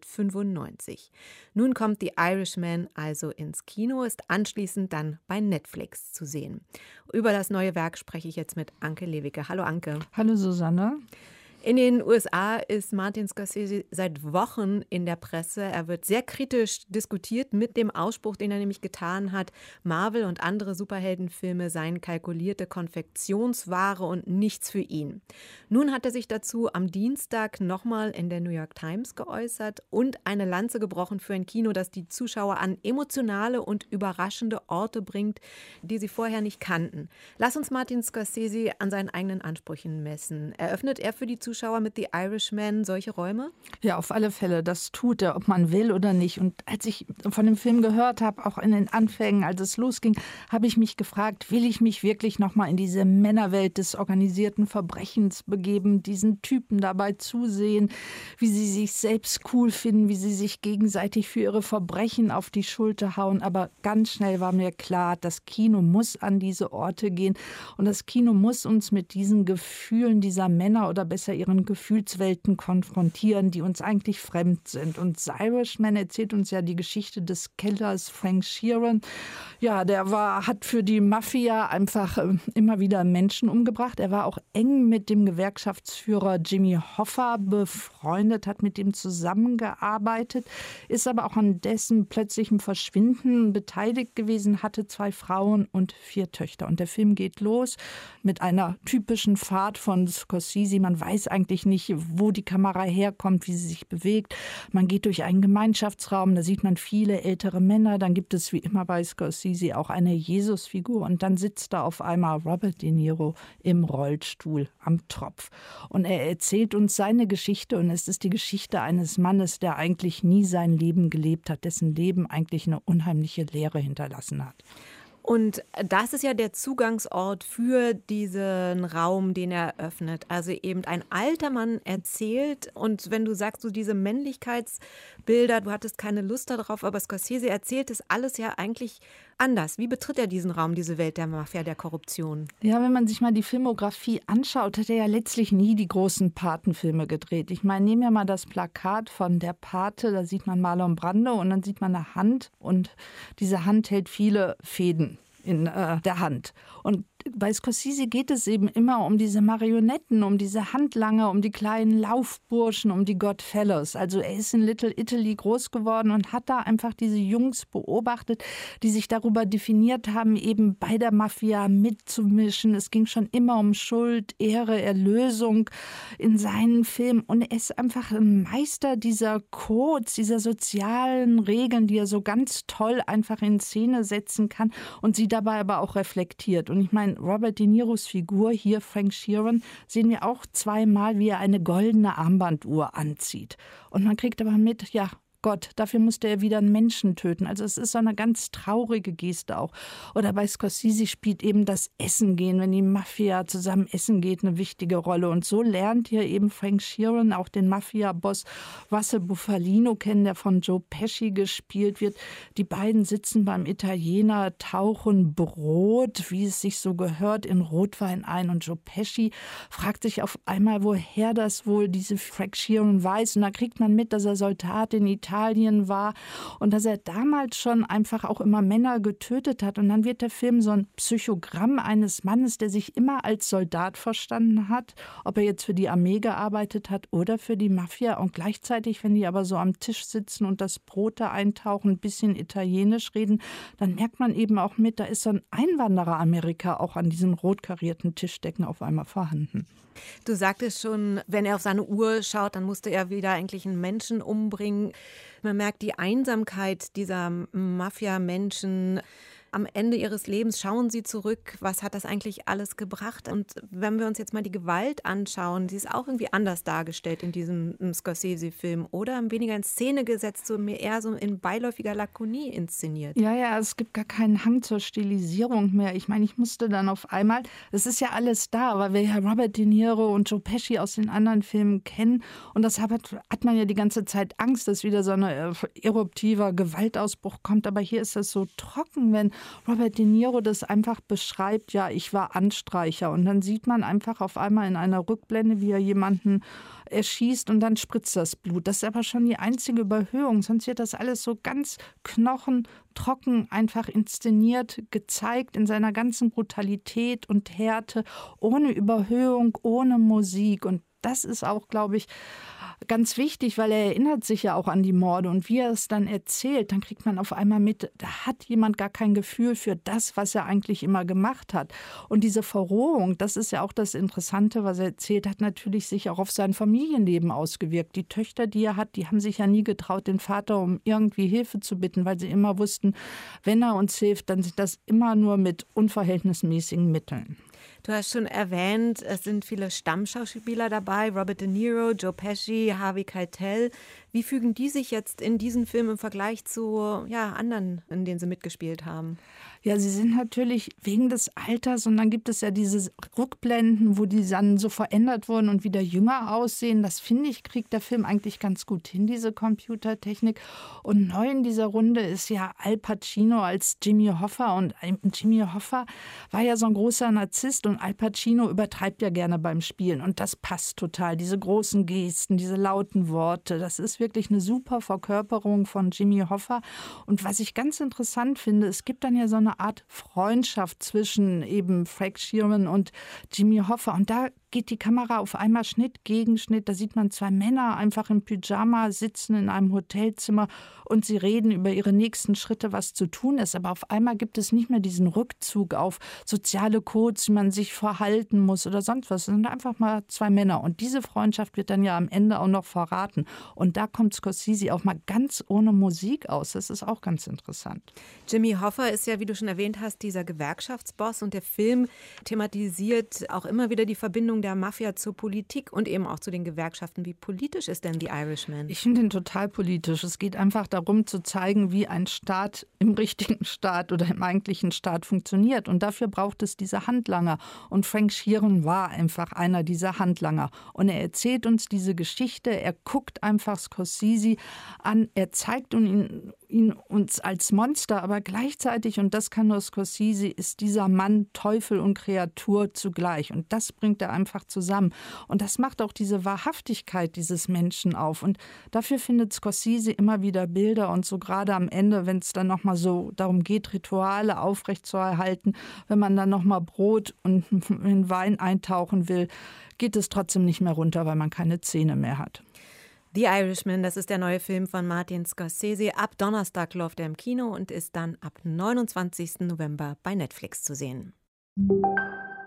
1995. Nun kommt The Irishman also ins Kino, ist anschließend dann bei Netflix zu sehen. Über das neue Werk spreche ich jetzt mit Anke Lewicke. Hallo Anke. Hallo Susanne. In den USA ist Martin Scorsese seit Wochen in der Presse. Er wird sehr kritisch diskutiert mit dem Ausspruch, den er nämlich getan hat, Marvel und andere Superheldenfilme seien kalkulierte Konfektionsware und nichts für ihn. Nun hat er sich dazu am Dienstag nochmal in der New York Times geäußert und eine Lanze gebrochen für ein Kino, das die Zuschauer an emotionale und überraschende Orte bringt, die sie vorher nicht kannten. Lass uns Martin Scorsese an seinen eigenen Ansprüchen messen. Eröffnet er für die Zuschauer mit The Irishman solche Räume? Ja, auf alle Fälle. Das tut er, ob man will oder nicht. Und als ich von dem Film gehört habe, auch in den Anfängen, als es losging, habe ich mich gefragt, will ich mich wirklich nochmal in diese Männerwelt des organisierten Verbrechens begeben, diesen Typen dabei zusehen, wie sie sich selbst cool finden, wie sie sich gegenseitig für ihre Verbrechen auf die Schulter hauen. Aber ganz schnell war mir klar, das Kino muss an diese Orte gehen und das Kino muss uns mit diesen Gefühlen dieser Männer oder besser ihren Gefühlswelten konfrontieren, die uns eigentlich fremd sind. Und The Irishman erzählt uns ja die Geschichte des Kellers Frank Sheeran. Ja, der hat für die Mafia einfach immer wieder Menschen umgebracht. Er war auch eng mit dem Gewerkschaftsführer Jimmy Hoffa befreundet, hat mit ihm zusammengearbeitet, ist aber auch an dessen plötzlichem Verschwinden beteiligt gewesen, hatte 2 Frauen und 4 Töchter. Und der Film geht los mit einer typischen Fahrt von Scorsese. Man weiß eigentlich nicht, wo die Kamera herkommt, wie sie sich bewegt. Man geht durch einen Gemeinschaftsraum, da sieht man viele ältere Männer. Dann gibt es wie immer bei Scorsese auch eine Jesusfigur und dann sitzt da auf einmal Robert De Niro im Rollstuhl am Tropf. Und er erzählt uns seine Geschichte und es ist die Geschichte eines Mannes, der eigentlich nie sein Leben gelebt hat, dessen Leben eigentlich eine unheimliche Leere hinterlassen hat. Und das ist ja der Zugangsort für diesen Raum, den er öffnet. Also eben ein alter Mann erzählt. Und wenn du sagst, so diese Männlichkeitsbilder, du hattest keine Lust darauf, aber Scorsese erzählt das alles ja eigentlich anders. Wie betritt er diesen Raum, diese Welt der Mafia, der Korruption? Ja, wenn man sich mal die Filmografie anschaut, hat er ja letztlich nie die großen Patenfilme gedreht. Ich meine, nehmen wir mal das Plakat von Der Pate, da sieht man Marlon Brando und dann sieht man eine Hand und diese Hand hält viele Fäden in der Hand. Und bei Scorsese geht es eben immer um diese Marionetten, um diese Handlanger, um die kleinen Laufburschen, um die Godfellows. Also er ist in Little Italy groß geworden und hat da einfach diese Jungs beobachtet, die sich darüber definiert haben, eben bei der Mafia mitzumischen. Es ging schon immer um Schuld, Ehre, Erlösung in seinen Filmen. Und er ist einfach ein Meister dieser Codes, dieser sozialen Regeln, die er so ganz toll einfach in Szene setzen kann und sie dabei aber auch reflektiert. Und ich meine, Robert De Niros Figur hier, Frank Sheeran, sehen wir auch zweimal, wie er eine goldene Armbanduhr anzieht. Und man kriegt aber mit, ja, Gott, dafür musste er wieder einen Menschen töten. Also es ist so eine ganz traurige Geste auch. Oder bei Scorsese spielt eben das Essen gehen, wenn die Mafia zusammen essen geht, eine wichtige Rolle. Und so lernt hier eben Frank Sheeran auch den Mafia-Boss Russell Bufalino kennen, der von Joe Pesci gespielt wird. Die beiden sitzen beim Italiener, tauchen Brot, wie es sich so gehört, in Rotwein ein. Und Joe Pesci fragt sich auf einmal, woher das wohl diese Frank Sheeran weiß. Und da kriegt man mit, dass er Soldat in Italien war und dass er damals schon einfach auch immer Männer getötet hat. Und dann wird der Film so ein Psychogramm eines Mannes, der sich immer als Soldat verstanden hat, ob er jetzt für die Armee gearbeitet hat oder für die Mafia. Und gleichzeitig, wenn die aber so am Tisch sitzen und das Brot da eintauchen, ein bisschen Italienisch reden, dann merkt man eben auch mit, da ist so ein Einwanderer-Amerika auch an diesen rot karierten Tischdecken auf einmal vorhanden. Du sagtest schon, wenn er auf seine Uhr schaut, dann musste er wieder eigentlich einen Menschen umbringen. Man merkt die Einsamkeit dieser Mafia-Menschen. Am Ende ihres Lebens schauen sie zurück, was hat das eigentlich alles gebracht? Und wenn wir uns jetzt mal die Gewalt anschauen, die ist auch irgendwie anders dargestellt in diesem Scorsese-Film oder weniger in Szene gesetzt, so eher so in beiläufiger Lakonie inszeniert. Ja, es gibt gar keinen Hang zur Stilisierung mehr. Ich meine, ich musste dann auf einmal, es ist ja alles da, weil wir ja Robert De Niro und Joe Pesci aus den anderen Filmen kennen und das hat man ja die ganze Zeit Angst, dass wieder so ein eruptiver Gewaltausbruch kommt, aber hier ist das so trocken, wenn Robert De Niro das einfach beschreibt, ja, ich war Anstreicher. Und dann sieht man einfach auf einmal in einer Rückblende, wie er jemanden erschießt und dann spritzt das Blut. Das ist aber schon die einzige Überhöhung. Sonst wird das alles so ganz knochentrocken einfach inszeniert, gezeigt in seiner ganzen Brutalität und Härte, ohne Überhöhung, ohne Musik. Und das ist auch, glaube ich, ganz wichtig, weil er erinnert sich ja auch an die Morde und wie er es dann erzählt, dann kriegt man auf einmal mit, da hat jemand gar kein Gefühl für das, was er eigentlich immer gemacht hat. Und diese Verrohung, das ist ja auch das Interessante, was er erzählt, hat natürlich sich auch auf sein Familienleben ausgewirkt. Die Töchter, die er hat, die haben sich ja nie getraut, den Vater um irgendwie Hilfe zu bitten, weil sie immer wussten, wenn er uns hilft, dann sind das immer nur mit unverhältnismäßigen Mitteln. Du hast schon erwähnt, es sind viele Stammschauspieler dabei, Robert De Niro, Joe Pesci, Harvey Keitel. Wie fügen die sich jetzt in diesen Film im Vergleich zu anderen, in denen sie mitgespielt haben? Ja, sie sind natürlich wegen des Alters und dann gibt es ja diese Rückblenden, wo die dann so verändert wurden und wieder jünger aussehen. Das finde ich, kriegt der Film eigentlich ganz gut hin, diese Computertechnik. Und neu in dieser Runde ist ja Al Pacino als Jimmy Hoffa und Jimmy Hoffa war ja so ein großer Narzisst und Al Pacino übertreibt ja gerne beim Spielen und das passt total. Diese großen Gesten, diese lauten Worte, das ist wirklich eine super Verkörperung von Jimmy Hoffa. Und was ich ganz interessant finde, es gibt dann ja so eine Art Freundschaft zwischen eben Frank Sheeran und Jimmy Hoffa. Und da geht die Kamera auf einmal Schnitt gegen Schnitt. Da sieht man zwei Männer einfach im Pyjama sitzen in einem Hotelzimmer und sie reden über ihre nächsten Schritte, was zu tun ist. Aber auf einmal gibt es nicht mehr diesen Rückzug auf soziale Codes, wie man sich verhalten muss oder sonst was. Es sind einfach mal zwei Männer. Und diese Freundschaft wird dann ja am Ende auch noch verraten. Und da kommt Scorsese auch mal ganz ohne Musik aus. Das ist auch ganz interessant. Jimmy Hoffa ist ja, wie du schon erwähnt hast, dieser Gewerkschaftsboss. Und der Film thematisiert auch immer wieder die Verbindung der Mafia zur Politik und eben auch zu den Gewerkschaften. Wie politisch ist denn The Irishman? Ich finde ihn total politisch. Es geht einfach darum zu zeigen, wie ein Staat im richtigen Staat oder im eigentlichen Staat funktioniert. Und dafür braucht es diese Handlanger. Und Frank Sheeran war einfach einer dieser Handlanger. Und er erzählt uns diese Geschichte. Er guckt einfach Scorsese an. Er zeigt ihn uns als Monster, aber gleichzeitig, und das kann nur Scorsese, ist dieser Mann Teufel und Kreatur zugleich. Und das bringt er einfach zusammen. Und das macht auch diese Wahrhaftigkeit dieses Menschen auf. Und dafür findet Scorsese immer wieder Bilder. Und so gerade am Ende, wenn es dann nochmal so darum geht, Rituale aufrechtzuerhalten, wenn man dann nochmal Brot und in Wein eintauchen will, geht es trotzdem nicht mehr runter, weil man keine Zähne mehr hat. The Irishman, das ist der neue Film von Martin Scorsese. Ab Donnerstag läuft er im Kino und ist dann ab 29. November bei Netflix zu sehen.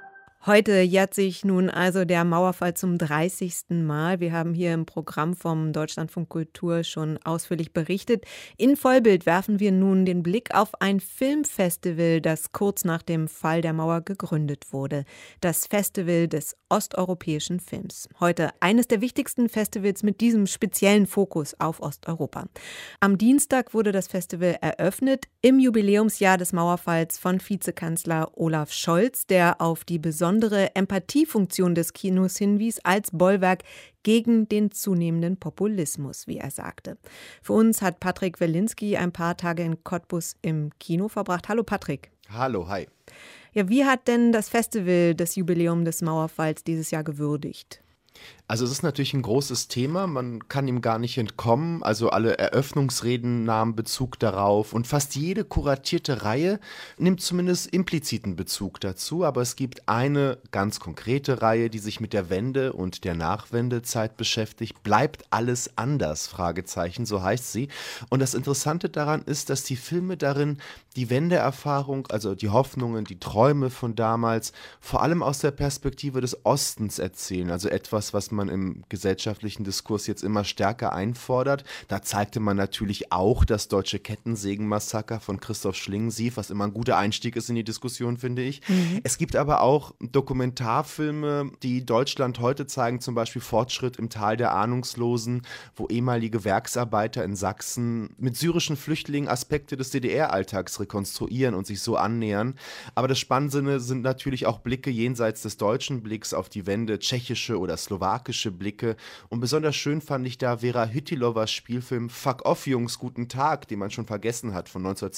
Heute jährt sich nun also der Mauerfall zum 30. Mal. Wir haben hier im Programm vom Deutschlandfunk Kultur schon ausführlich berichtet. In Vollbild werfen wir nun den Blick auf ein Filmfestival, das kurz nach dem Fall der Mauer gegründet wurde. Das Festival des osteuropäischen Films. Heute eines der wichtigsten Festivals mit diesem speziellen Fokus auf Osteuropa. Am Dienstag wurde das Festival eröffnet, im Jubiläumsjahr des Mauerfalls von Vizekanzler Olaf Scholz, der auf die besondere Empathiefunktion des Kinos hinwies als Bollwerk gegen den zunehmenden Populismus, wie er sagte. Für uns hat Patrick Welinski ein paar Tage in Cottbus im Kino verbracht. Hallo Patrick. Hallo, hi. Ja, wie hat denn das Festival das Jubiläum des Mauerfalls dieses Jahr gewürdigt? Also es ist natürlich ein großes Thema, man kann ihm gar nicht entkommen, also alle Eröffnungsreden nahmen Bezug darauf und fast jede kuratierte Reihe nimmt zumindest impliziten Bezug dazu, aber es gibt eine ganz konkrete Reihe, die sich mit der Wende und der Nachwendezeit beschäftigt. Bleibt alles anders? Fragezeichen, so heißt sie. Und das Interessante daran ist, dass die Filme darin die Wendeerfahrung, also die Hoffnungen, die Träume von damals, vor allem aus der Perspektive des Ostens erzählen, also etwas, was man im gesellschaftlichen Diskurs jetzt immer stärker einfordert. Da zeigte man natürlich auch das deutsche Kettensägenmassaker von Christoph Schlingensief, was immer ein guter Einstieg ist in die Diskussion, finde ich. Es gibt aber auch Dokumentarfilme, die Deutschland heute zeigen, zum Beispiel Fortschritt im Tal der Ahnungslosen, wo ehemalige Werksarbeiter in Sachsen mit syrischen Flüchtlingen Aspekte des DDR-Alltags rekonstruieren und sich so annähern. Aber das Spannende sind natürlich auch Blicke jenseits des deutschen Blicks auf die Wende, tschechische oder slowakische Blicke. Und besonders schön fand ich da Vera Hytilovas Spielfilm Fuck Off, Jungs, guten Tag, den man schon vergessen hat, von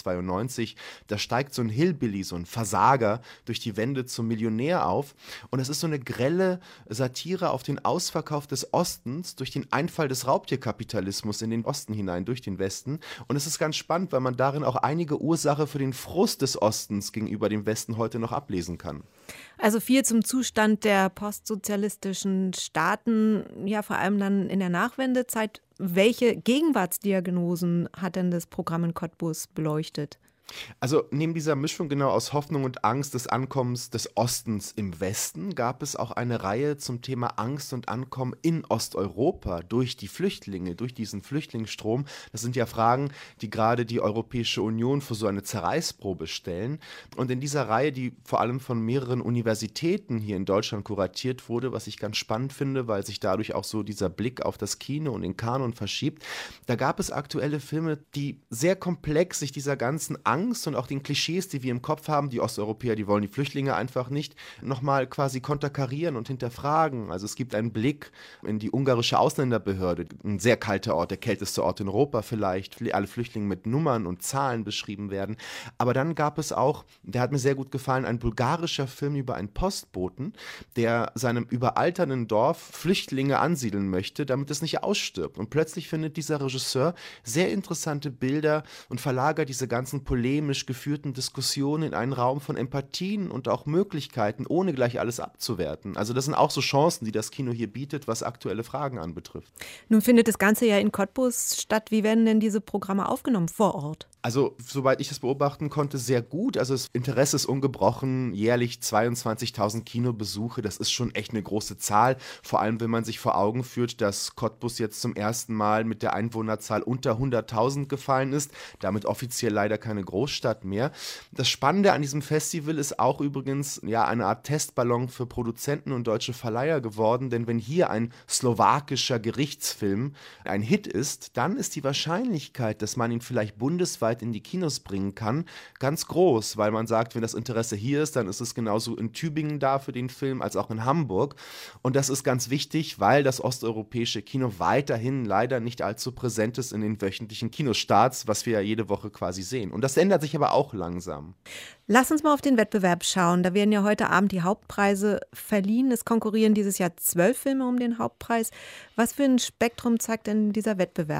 1992. Da steigt so ein Hillbilly, so ein Versager, durch die Wende zum Millionär auf. Und es ist so eine grelle Satire auf den Ausverkauf des Ostens durch den Einfall des Raubtierkapitalismus in den Osten hinein, durch den Westen. Und es ist ganz spannend, weil man darin auch einige Ursache für den Frust des Ostens gegenüber dem Westen heute noch ablesen kann. Also viel zum Zustand der postsozialistischen Staaten, ja vor allem dann in der Nachwendezeit. Welche Gegenwartsdiagnosen hat denn das Programm in Cottbus beleuchtet? Also neben dieser Mischung genau aus Hoffnung und Angst des Ankommens des Ostens im Westen gab es auch eine Reihe zum Thema Angst und Ankommen in Osteuropa durch die Flüchtlinge, durch diesen Flüchtlingsstrom. Das sind ja Fragen, die gerade die Europäische Union für so eine Zerreißprobe stellen. Und in dieser Reihe, die vor allem von mehreren Universitäten hier in Deutschland kuratiert wurde, was ich ganz spannend finde, weil sich dadurch auch so dieser Blick auf das Kino und den Kanon verschiebt, da gab es aktuelle Filme, die sehr komplex sich dieser ganzen Angst und auch den Klischees, die wir im Kopf haben, die Osteuropäer, die wollen die Flüchtlinge einfach nicht, nochmal quasi konterkarieren und hinterfragen. Also es gibt einen Blick in die ungarische Ausländerbehörde, ein sehr kalter Ort, der kälteste Ort in Europa vielleicht, alle Flüchtlinge mit Nummern und Zahlen beschrieben werden. Aber dann gab es auch, der hat mir sehr gut gefallen, ein bulgarischer Film über einen Postboten, der seinem überalternden Dorf Flüchtlinge ansiedeln möchte, damit es nicht ausstirbt. Und plötzlich findet dieser Regisseur sehr interessante Bilder und verlagert diese ganzen polemisch geführten Diskussionen in einen Raum von Empathien und auch Möglichkeiten, ohne gleich alles abzuwerten. Also das sind auch so Chancen, die das Kino hier bietet, was aktuelle Fragen anbetrifft. Nun findet das Ganze ja in Cottbus statt. Wie werden denn diese Programme aufgenommen vor Ort? Also, soweit ich es beobachten konnte, sehr gut. Also das Interesse ist ungebrochen. Jährlich 22.000 Kinobesuche. Das ist schon echt eine große Zahl. Vor allem, wenn man sich vor Augen führt, dass Cottbus jetzt zum ersten Mal mit der Einwohnerzahl unter 100.000 gefallen ist. Damit offiziell leider keine Großstadt mehr. Das Spannende an diesem Festival ist auch übrigens ja eine Art Testballon für Produzenten und deutsche Verleiher geworden. Denn wenn hier ein slowakischer Gerichtsfilm ein Hit ist, dann ist die Wahrscheinlichkeit, dass man ihn vielleicht bundesweit in die Kinos bringen kann, ganz groß, weil man sagt, wenn das Interesse hier ist, dann ist es genauso in Tübingen da für den Film als auch in Hamburg. Und das ist ganz wichtig, weil das osteuropäische Kino weiterhin leider nicht allzu präsent ist in den wöchentlichen Kinostarts, was wir ja jede Woche quasi sehen. Und das ändert sich aber auch langsam. Lass uns mal auf den Wettbewerb schauen. Da werden ja heute Abend die Hauptpreise verliehen. Es konkurrieren dieses Jahr 12 Filme um den Hauptpreis. Was für ein Spektrum zeigt denn dieser Wettbewerb?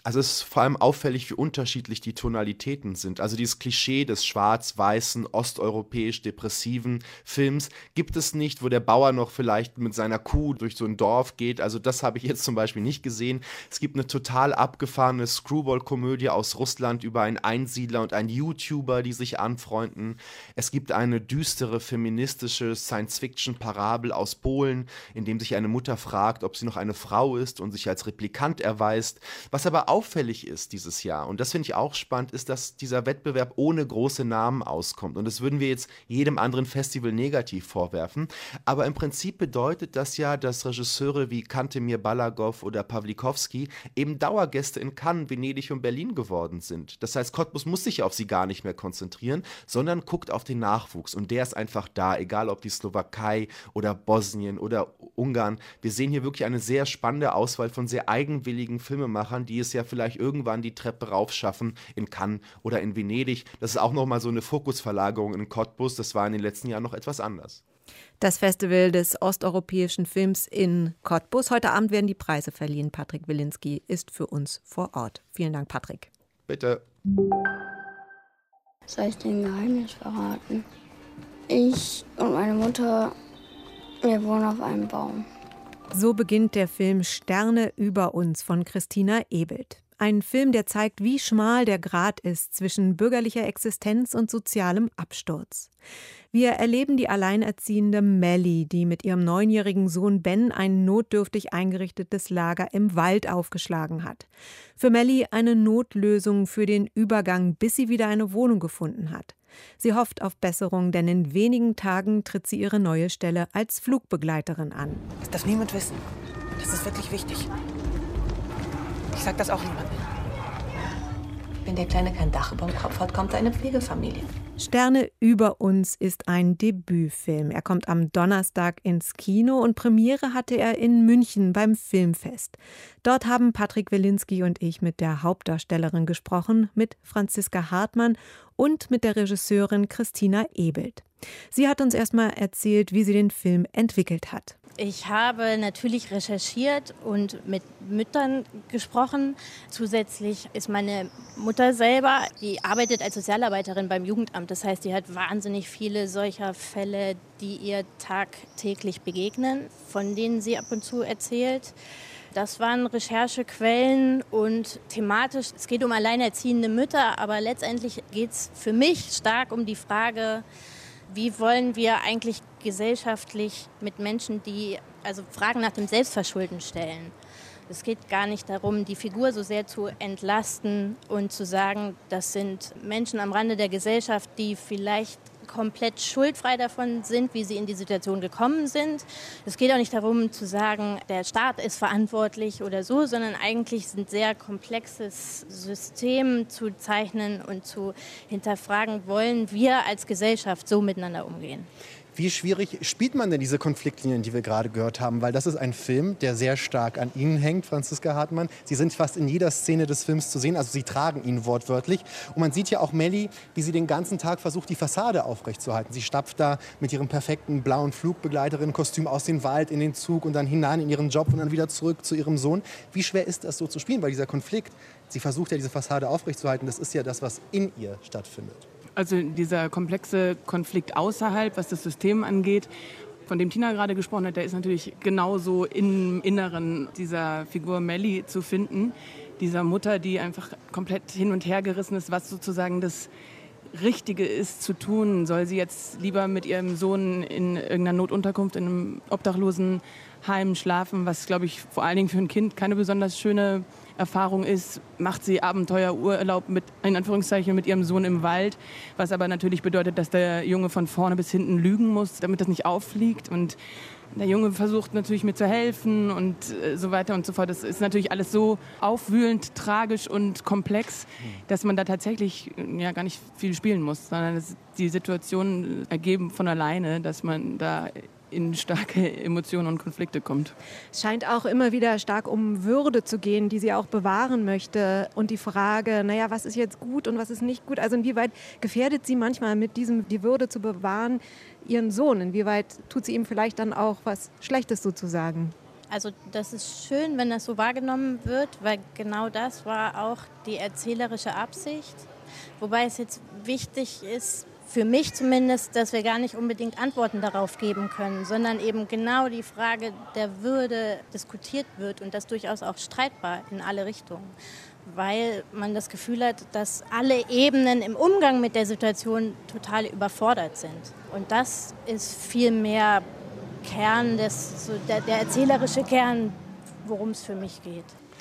Also es ist vor allem auffällig, wie unterschiedlich die Tonalitäten sind. Also dieses Klischee des schwarz-weißen, osteuropäisch-depressiven Films gibt es nicht, wo der Bauer noch vielleicht mit seiner Kuh durch so ein Dorf geht. Also das habe ich jetzt zum Beispiel nicht gesehen. Es gibt eine total abgefahrene Screwball-Komödie aus Russland über einen Einsiedler und einen YouTuber, die sich anfreunden. Es gibt eine düstere feministische Science-Fiction-Parabel aus Polen, in dem sich eine Mutter fragt, ob sie noch eine Frau ist und sich als Replikant erweist. Was aber auffällig ist dieses Jahr, und das finde ich auch spannend, ist, dass dieser Wettbewerb ohne große Namen auskommt. Und das würden wir jetzt jedem anderen Festival negativ vorwerfen. Aber im Prinzip bedeutet das ja, dass Regisseure wie Kantemir Balagov oder Pawlikowski eben Dauergäste in Cannes, Venedig und Berlin geworden sind. Das heißt, Cottbus muss sich auf sie gar nicht mehr konzentrieren, sondern guckt auf den Nachwuchs. Und der ist einfach da, egal ob die Slowakei oder Bosnien oder Ungarn. Wir sehen hier wirklich eine sehr spannende Auswahl von sehr eigenwilligen Filmemachern, die es ja vielleicht irgendwann die Treppe raufschaffen in Cannes oder in Venedig. Das ist auch nochmal so eine Fokusverlagerung in Cottbus. Das war in den letzten Jahren noch etwas anders. Das Festival des osteuropäischen Films in Cottbus. Heute Abend werden die Preise verliehen. Patrick Wilinski ist für uns vor Ort. Vielen Dank, Patrick. Bitte. Soll ich dir ein Geheimnis verraten? Ich und meine Mutter, wir wohnen auf einem Baum. So beginnt der Film Sterne über uns von Christina Ebelt. Ein Film, der zeigt, wie schmal der Grat ist zwischen bürgerlicher Existenz und sozialem Absturz. Wir erleben die alleinerziehende Melly, die mit ihrem 9-jährigen Sohn Ben ein notdürftig eingerichtetes Lager im Wald aufgeschlagen hat. Für Melly eine Notlösung für den Übergang, bis sie wieder eine Wohnung gefunden hat. Sie hofft auf Besserung, denn in wenigen Tagen tritt sie ihre neue Stelle als Flugbegleiterin an. Das darf niemand wissen. Das ist wirklich wichtig. Ich sag das auch niemandem. Wenn der Kleine kein Dach über dem Kopf hat, kommt er in eine Pflegefamilie. Sterne über uns ist ein Debütfilm. Er kommt am Donnerstag ins Kino und Premiere hatte er in München beim Filmfest. Dort haben Patrick Wilinski und ich mit der Hauptdarstellerin gesprochen, mit Franziska Hartmann und mit der Regisseurin Christina Ebelt. Sie hat uns erstmal erzählt, wie sie den Film entwickelt hat. Ich habe natürlich recherchiert und mit Müttern gesprochen. Zusätzlich ist meine Mutter selber, die arbeitet als Sozialarbeiterin beim Jugendamt. Das heißt, die hat wahnsinnig viele solcher Fälle, die ihr tagtäglich begegnen, von denen sie ab und zu erzählt. Das waren Recherchequellen und thematisch, es geht um alleinerziehende Mütter, aber letztendlich geht es für mich stark um die Frage, wie wollen wir eigentlich gesellschaftlich mit Menschen, die also Fragen nach dem Selbstverschulden stellen. Es geht gar nicht darum, die Figur so sehr zu entlasten und zu sagen, das sind Menschen am Rande der Gesellschaft, die vielleicht komplett schuldfrei davon sind, wie sie in die Situation gekommen sind. Es geht auch nicht darum zu sagen, der Staat ist verantwortlich oder so, sondern eigentlich ein sehr komplexes System zu zeichnen und zu hinterfragen, wollen wir als Gesellschaft so miteinander umgehen. Wie schwierig spielt man denn diese Konfliktlinien, die wir gerade gehört haben? Weil das ist ein Film, der sehr stark an Ihnen hängt, Franziska Hartmann. Sie sind fast in jeder Szene des Films zu sehen, also Sie tragen ihn wortwörtlich. Und man sieht ja auch Melly, wie sie den ganzen Tag versucht, die Fassade aufrechtzuerhalten. Sie stapft da mit ihrem perfekten blauen Flugbegleiterinnen-Kostüm aus dem Wald in den Zug und dann hinein in ihren Job und dann wieder zurück zu ihrem Sohn. Wie schwer ist das so zu spielen? Weil dieser Konflikt, sie versucht ja diese Fassade aufrechtzuerhalten, das ist ja das, was in ihr stattfindet. Also dieser komplexe Konflikt außerhalb, was das System angeht, von dem Tina gerade gesprochen hat, der ist natürlich genauso im Inneren dieser Figur Melly zu finden. Dieser Mutter, die einfach komplett hin und her gerissen ist, was sozusagen das Richtige ist zu tun. Soll sie jetzt lieber mit ihrem Sohn in irgendeiner Notunterkunft, in einem Obdachlosenheim schlafen, was, glaube ich, vor allen Dingen für ein Kind keine besonders schöne Erfahrung ist, macht sie Abenteuerurlaub mit, in Anführungszeichen, mit ihrem Sohn im Wald, was aber natürlich bedeutet, dass der Junge von vorne bis hinten lügen muss, damit das nicht auffliegt, und der Junge versucht natürlich mir zu helfen und so weiter und so fort. Das ist natürlich alles so aufwühlend, tragisch und komplex, dass man da tatsächlich ja gar nicht viel spielen muss, sondern die Situationen ergeben von alleine, dass man da in starke Emotionen und Konflikte kommt. Es scheint auch immer wieder stark um Würde zu gehen, die sie auch bewahren möchte. Und die Frage, naja, was ist jetzt gut und was ist nicht gut? Also inwieweit gefährdet sie manchmal mit diesem, die Würde zu bewahren, ihren Sohn? Inwieweit tut sie ihm vielleicht dann auch was Schlechtes sozusagen? Also das ist schön, wenn das so wahrgenommen wird, weil genau das war auch die erzählerische Absicht. Wobei es jetzt wichtig ist, für mich zumindest, dass wir gar nicht unbedingt Antworten darauf geben können, sondern eben genau die Frage der Würde diskutiert wird und das durchaus auch streitbar in alle Richtungen. Weil man das Gefühl hat, dass alle Ebenen im Umgang mit der Situation total überfordert sind. Und das ist viel mehr Kern, der erzählerische Kern, worum es für mich geht.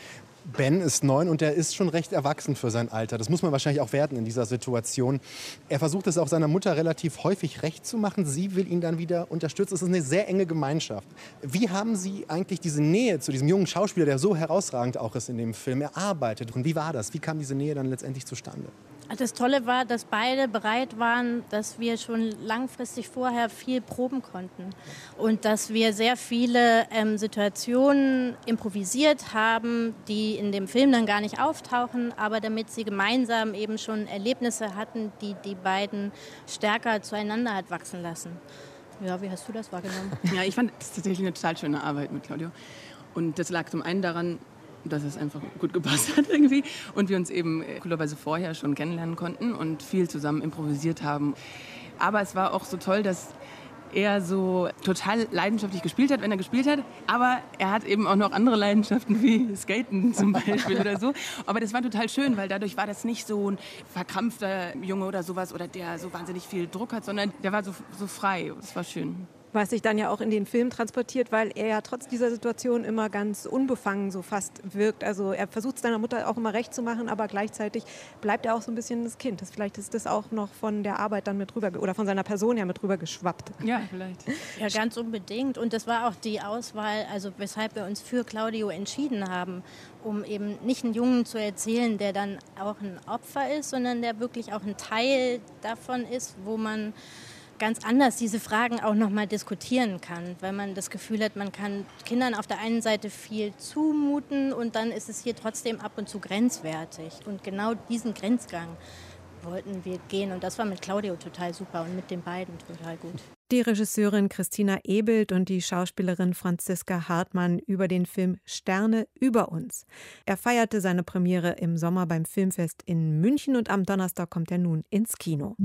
Ben ist 9 und er ist schon recht erwachsen für sein Alter. Das muss man wahrscheinlich auch werden in dieser Situation. Er versucht es auch seiner Mutter relativ häufig recht zu machen. Sie will ihn dann wieder unterstützen. Es ist eine sehr enge Gemeinschaft. Wie haben Sie eigentlich diese Nähe zu diesem jungen Schauspieler, der so herausragend auch ist in dem Film, erarbeitet? Und wie war das? Wie kam diese Nähe dann letztendlich zustande? Das Tolle war, dass beide bereit waren, dass wir schon langfristig vorher viel proben konnten und dass wir sehr viele Situationen improvisiert haben, die in dem Film dann gar nicht auftauchen, aber damit sie gemeinsam eben schon Erlebnisse hatten, die die beiden stärker zueinander hat wachsen lassen. Ja, wie hast du das wahrgenommen? Ja, ich fand das tatsächlich eine total schöne Arbeit mit Claudio. Und das lag zum einen daran, dass es einfach gut gepasst hat irgendwie und wir uns eben coolerweise vorher schon kennenlernen konnten und viel zusammen improvisiert haben. Aber es war auch so toll, dass er so total leidenschaftlich gespielt hat, wenn er gespielt hat. Aber er hat eben auch noch andere Leidenschaften wie Skaten zum Beispiel oder so. Aber das war total schön, weil dadurch war das nicht so ein verkrampfter Junge oder sowas oder der so wahnsinnig viel Druck hat, sondern der war so frei. Das war schön. Was sich dann ja auch in den Film transportiert, weil er ja trotz dieser Situation immer ganz unbefangen so fast wirkt. Also er versucht es seiner Mutter auch immer recht zu machen, aber gleichzeitig bleibt er auch so ein bisschen das Kind. Vielleicht ist das auch noch von der Arbeit dann mit rüber oder von seiner Person her mit rüber geschwappt. Ja, vielleicht. Ja, ganz unbedingt. Und das war auch die Auswahl, also weshalb wir uns für Claudio entschieden haben, um eben nicht einen Jungen zu erzählen, der dann auch ein Opfer ist, sondern der wirklich auch ein Teil davon ist, wo man ganz anders diese Fragen auch noch mal diskutieren kann, weil man das Gefühl hat, man kann Kindern auf der einen Seite viel zumuten und dann ist es hier trotzdem ab und zu grenzwertig. Und genau diesen Grenzgang wollten wir gehen und das war mit Claudio total super und mit den beiden total gut. Die Regisseurin Christina Ebelt und die Schauspielerin Franziska Hartmann über den Film Sterne über uns. Er feierte seine Premiere im Sommer beim Filmfest in München und am Donnerstag kommt er nun ins Kino.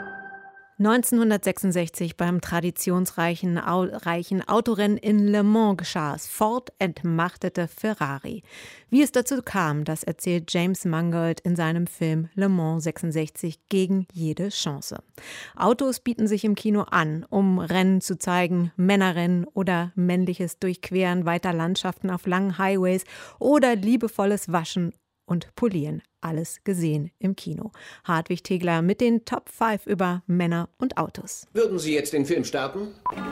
1966 beim traditionsreichen Autorennen in Le Mans geschah es. Ford entmachtete Ferrari. Wie es dazu kam, das erzählt James Mangold in seinem Film Le Mans 66 gegen jede Chance. Autos bieten sich im Kino an, um Rennen zu zeigen, Männerrennen oder männliches Durchqueren weiter Landschaften auf langen Highways oder liebevolles Waschen und Polieren. Alles gesehen im Kino. Hartwig Tegler mit den Top 5 über Männer und Autos. Würden Sie jetzt den Film starten?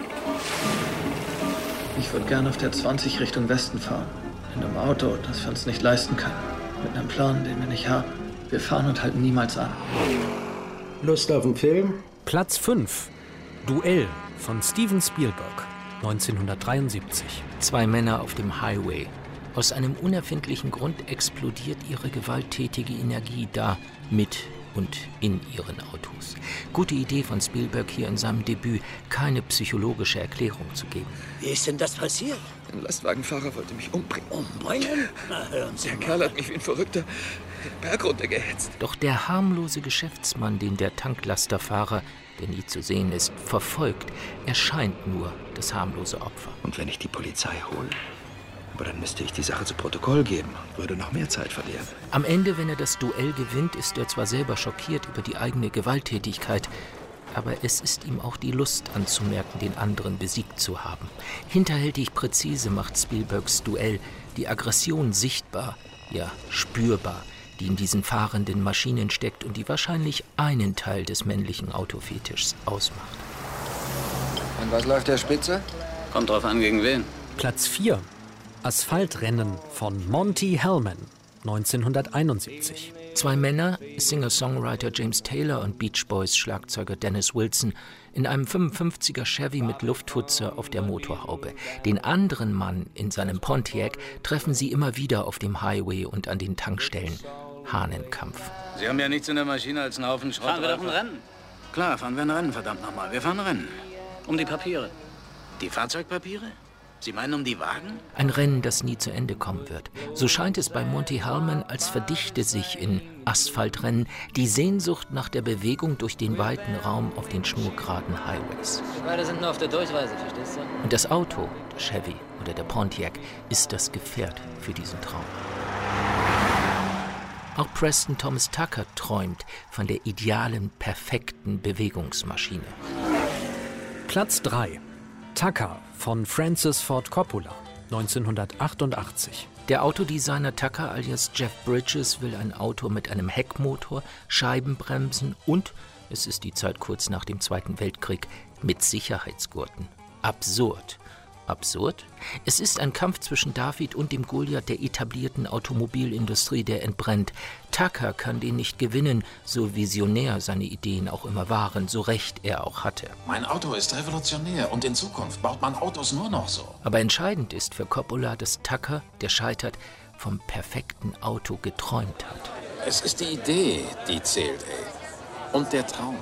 Ich würde gerne auf der 20 Richtung Westen fahren. In einem Auto, das wir uns nicht leisten können. Mit einem Plan, den wir nicht haben. Wir fahren und halten niemals an. Lust auf einen Film? Platz 5. Duell von Steven Spielberg, 1973. Zwei Männer auf dem Highway. Aus einem unerfindlichen Grund explodiert ihre gewalttätige Energie da, mit und in ihren Autos. Gute Idee von Spielberg hier in seinem Debüt, keine psychologische Erklärung zu geben. Wie ist denn das passiert? Ein Lastwagenfahrer wollte mich umbringen. Umbringen? Na, hören Sie Der mal. Kerl hat mich wie ein Verrückter den Berg runtergehetzt. Doch der harmlose Geschäftsmann, den der Tanklasterfahrer, der nie zu sehen ist, verfolgt, erscheint nur das harmlose Opfer. Und wenn ich die Polizei hole? Aber dann müsste ich die Sache zu Protokoll geben und würde noch mehr Zeit verlieren. Am Ende, wenn er das Duell gewinnt, ist er zwar selber schockiert über die eigene Gewalttätigkeit, aber es ist ihm auch die Lust anzumerken, den anderen besiegt zu haben. Hinterhältig präzise macht Spielbergs Duell die Aggression sichtbar, ja spürbar, die in diesen fahrenden Maschinen steckt und die wahrscheinlich einen Teil des männlichen Autofetischs ausmacht. Und was läuft der Spitze? Kommt drauf an, gegen wen. Platz 4. Asphaltrennen von Monty Hellman, 1971. Zwei Männer, Singer-Songwriter James Taylor und Beach Boys Schlagzeuger Dennis Wilson, in einem 55er Chevy mit Lufthutze auf der Motorhaube. Den anderen Mann in seinem Pontiac treffen sie immer wieder auf dem Highway und an den Tankstellen. Hahnenkampf. Sie haben ja nichts in der Maschine als einen Haufen Schrott. Fahren wir doch ein Rennen? Klar, fahren wir ein Rennen, verdammt nochmal. Wir fahren Rennen. Um die Papiere. Die Fahrzeugpapiere? Sie meinen um die Wagen? Ein Rennen, das nie zu Ende kommen wird. So scheint es bei Monty Hellman, als verdichte sich in Asphaltrennen die Sehnsucht nach der Bewegung durch den weiten Raum auf den schnurgeraden Highways. Wir beide sind nur auf der Durchreise, verstehst du? Und das Auto, der Chevy oder der Pontiac, ist das Gefährt für diesen Traum. Auch Preston Thomas Tucker träumt von der idealen, perfekten Bewegungsmaschine. Platz 3. Tucker von Francis Ford Coppola, 1988. Der Autodesigner Tucker alias Jeff Bridges will ein Auto mit einem Heckmotor, Scheibenbremsen und, es ist die Zeit kurz nach dem Zweiten Weltkrieg, mit Sicherheitsgurten. Absurd. Absurd? Es ist ein Kampf zwischen David und dem Goliath der etablierten Automobilindustrie, der entbrennt. Tucker kann den nicht gewinnen, so visionär seine Ideen auch immer waren, so recht er auch hatte. Mein Auto ist revolutionär und in Zukunft baut man Autos nur noch so. Aber entscheidend ist für Coppola, dass Tucker, der scheitert, vom perfekten Auto geträumt hat. Es ist die Idee, die zählt, ey. Und der Traum.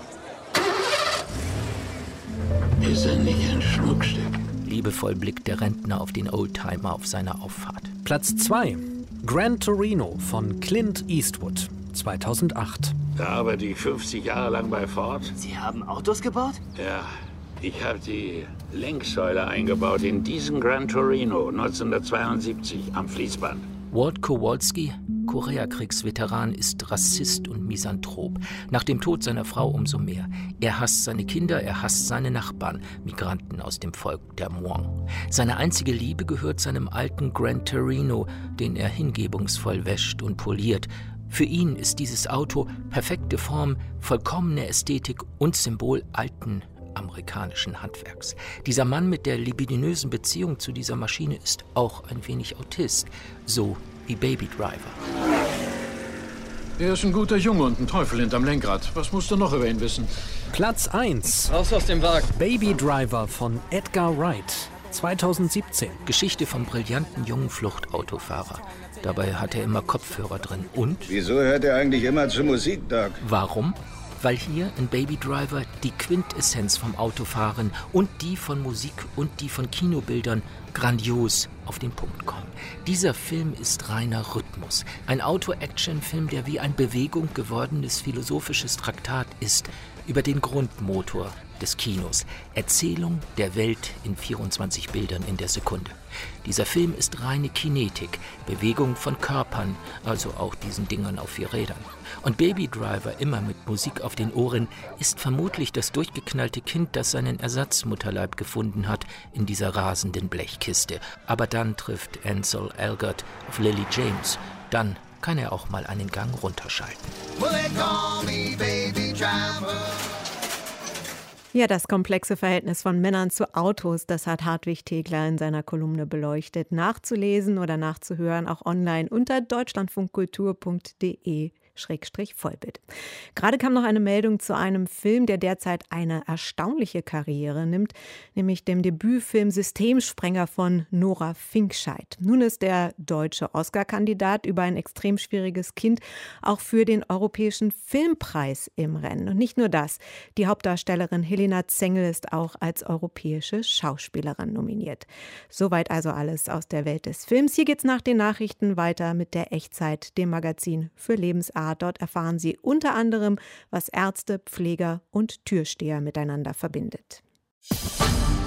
Ist er nicht ein Schmuckstück? Liebevoll blickt der Rentner auf den Oldtimer auf seiner Auffahrt. Platz 2. Gran Torino von Clint Eastwood, 2008. Da arbeite ich 50 Jahre lang bei Ford. Sie haben Autos gebaut? Ja, ich habe die Lenksäule eingebaut in diesen Gran Torino 1972 am Fließband. Walt Kowalski, Koreakriegsveteran, ist Rassist und Misanthrop. Nach dem Tod seiner Frau umso mehr. Er hasst seine Kinder, er hasst seine Nachbarn, Migranten aus dem Volk der Hmong. Seine einzige Liebe gehört seinem alten Gran Torino, den er hingebungsvoll wäscht und poliert. Für ihn ist dieses Auto perfekte Form, vollkommene Ästhetik und Symbol alten amerikanischen Handwerks. Dieser Mann mit der libidinösen Beziehung zu dieser Maschine ist auch ein wenig Autist, so wie Baby Driver. Er ist ein guter Junge und ein Teufel hinterm Lenkrad. Was musst du noch über ihn wissen? Platz 1. Raus aus dem Wagen. Baby Driver von Edgar Wright, 2017. Geschichte vom brillanten jungen Fluchtautofahrer. Dabei hat er immer Kopfhörer drin. Und? Wieso hört er eigentlich immer zur Musik, Doc? Warum? Weil hier in Baby Driver die Quintessenz vom Autofahren und die von Musik und die von Kinobildern grandios auf den Punkt kommen. Dieser Film ist reiner Rhythmus. Ein Auto-Action-Film, der wie ein Bewegung gewordenes philosophisches Traktat ist über den Grundmotor des Kinos. Erzählung der Welt in 24 Bildern in der Sekunde. Dieser Film ist reine Kinetik, Bewegung von Körpern, also auch diesen Dingern auf 4 Rädern. Und Baby Driver, immer mit Musik auf den Ohren, ist vermutlich das durchgeknallte Kind, das seinen Ersatzmutterleib gefunden hat in dieser rasenden Blechkiste. Aber dann trifft Ansel Elgort auf Lily James. Dann kann er auch mal einen Gang runterschalten. Ja, das komplexe Verhältnis von Männern zu Autos, das hat Hartwig Tegler in seiner Kolumne beleuchtet. Nachzulesen oder nachzuhören, auch online unter deutschlandfunkkultur.de/Vollbild. Gerade kam noch eine Meldung zu einem Film, der derzeit eine erstaunliche Karriere nimmt, nämlich dem Debütfilm Systemsprenger von Nora Finkscheid. Nun ist der deutsche Oscar-Kandidat über ein extrem schwieriges Kind auch für den Europäischen Filmpreis im Rennen. Und nicht nur das, die Hauptdarstellerin Helena Zengel ist auch als europäische Schauspielerin nominiert. Soweit also alles aus der Welt des Films. Hier geht's nach den Nachrichten weiter mit der Echtzeit, dem Magazin für Lebensart. Dort erfahren Sie unter anderem, was Ärzte, Pfleger und Türsteher miteinander verbindet.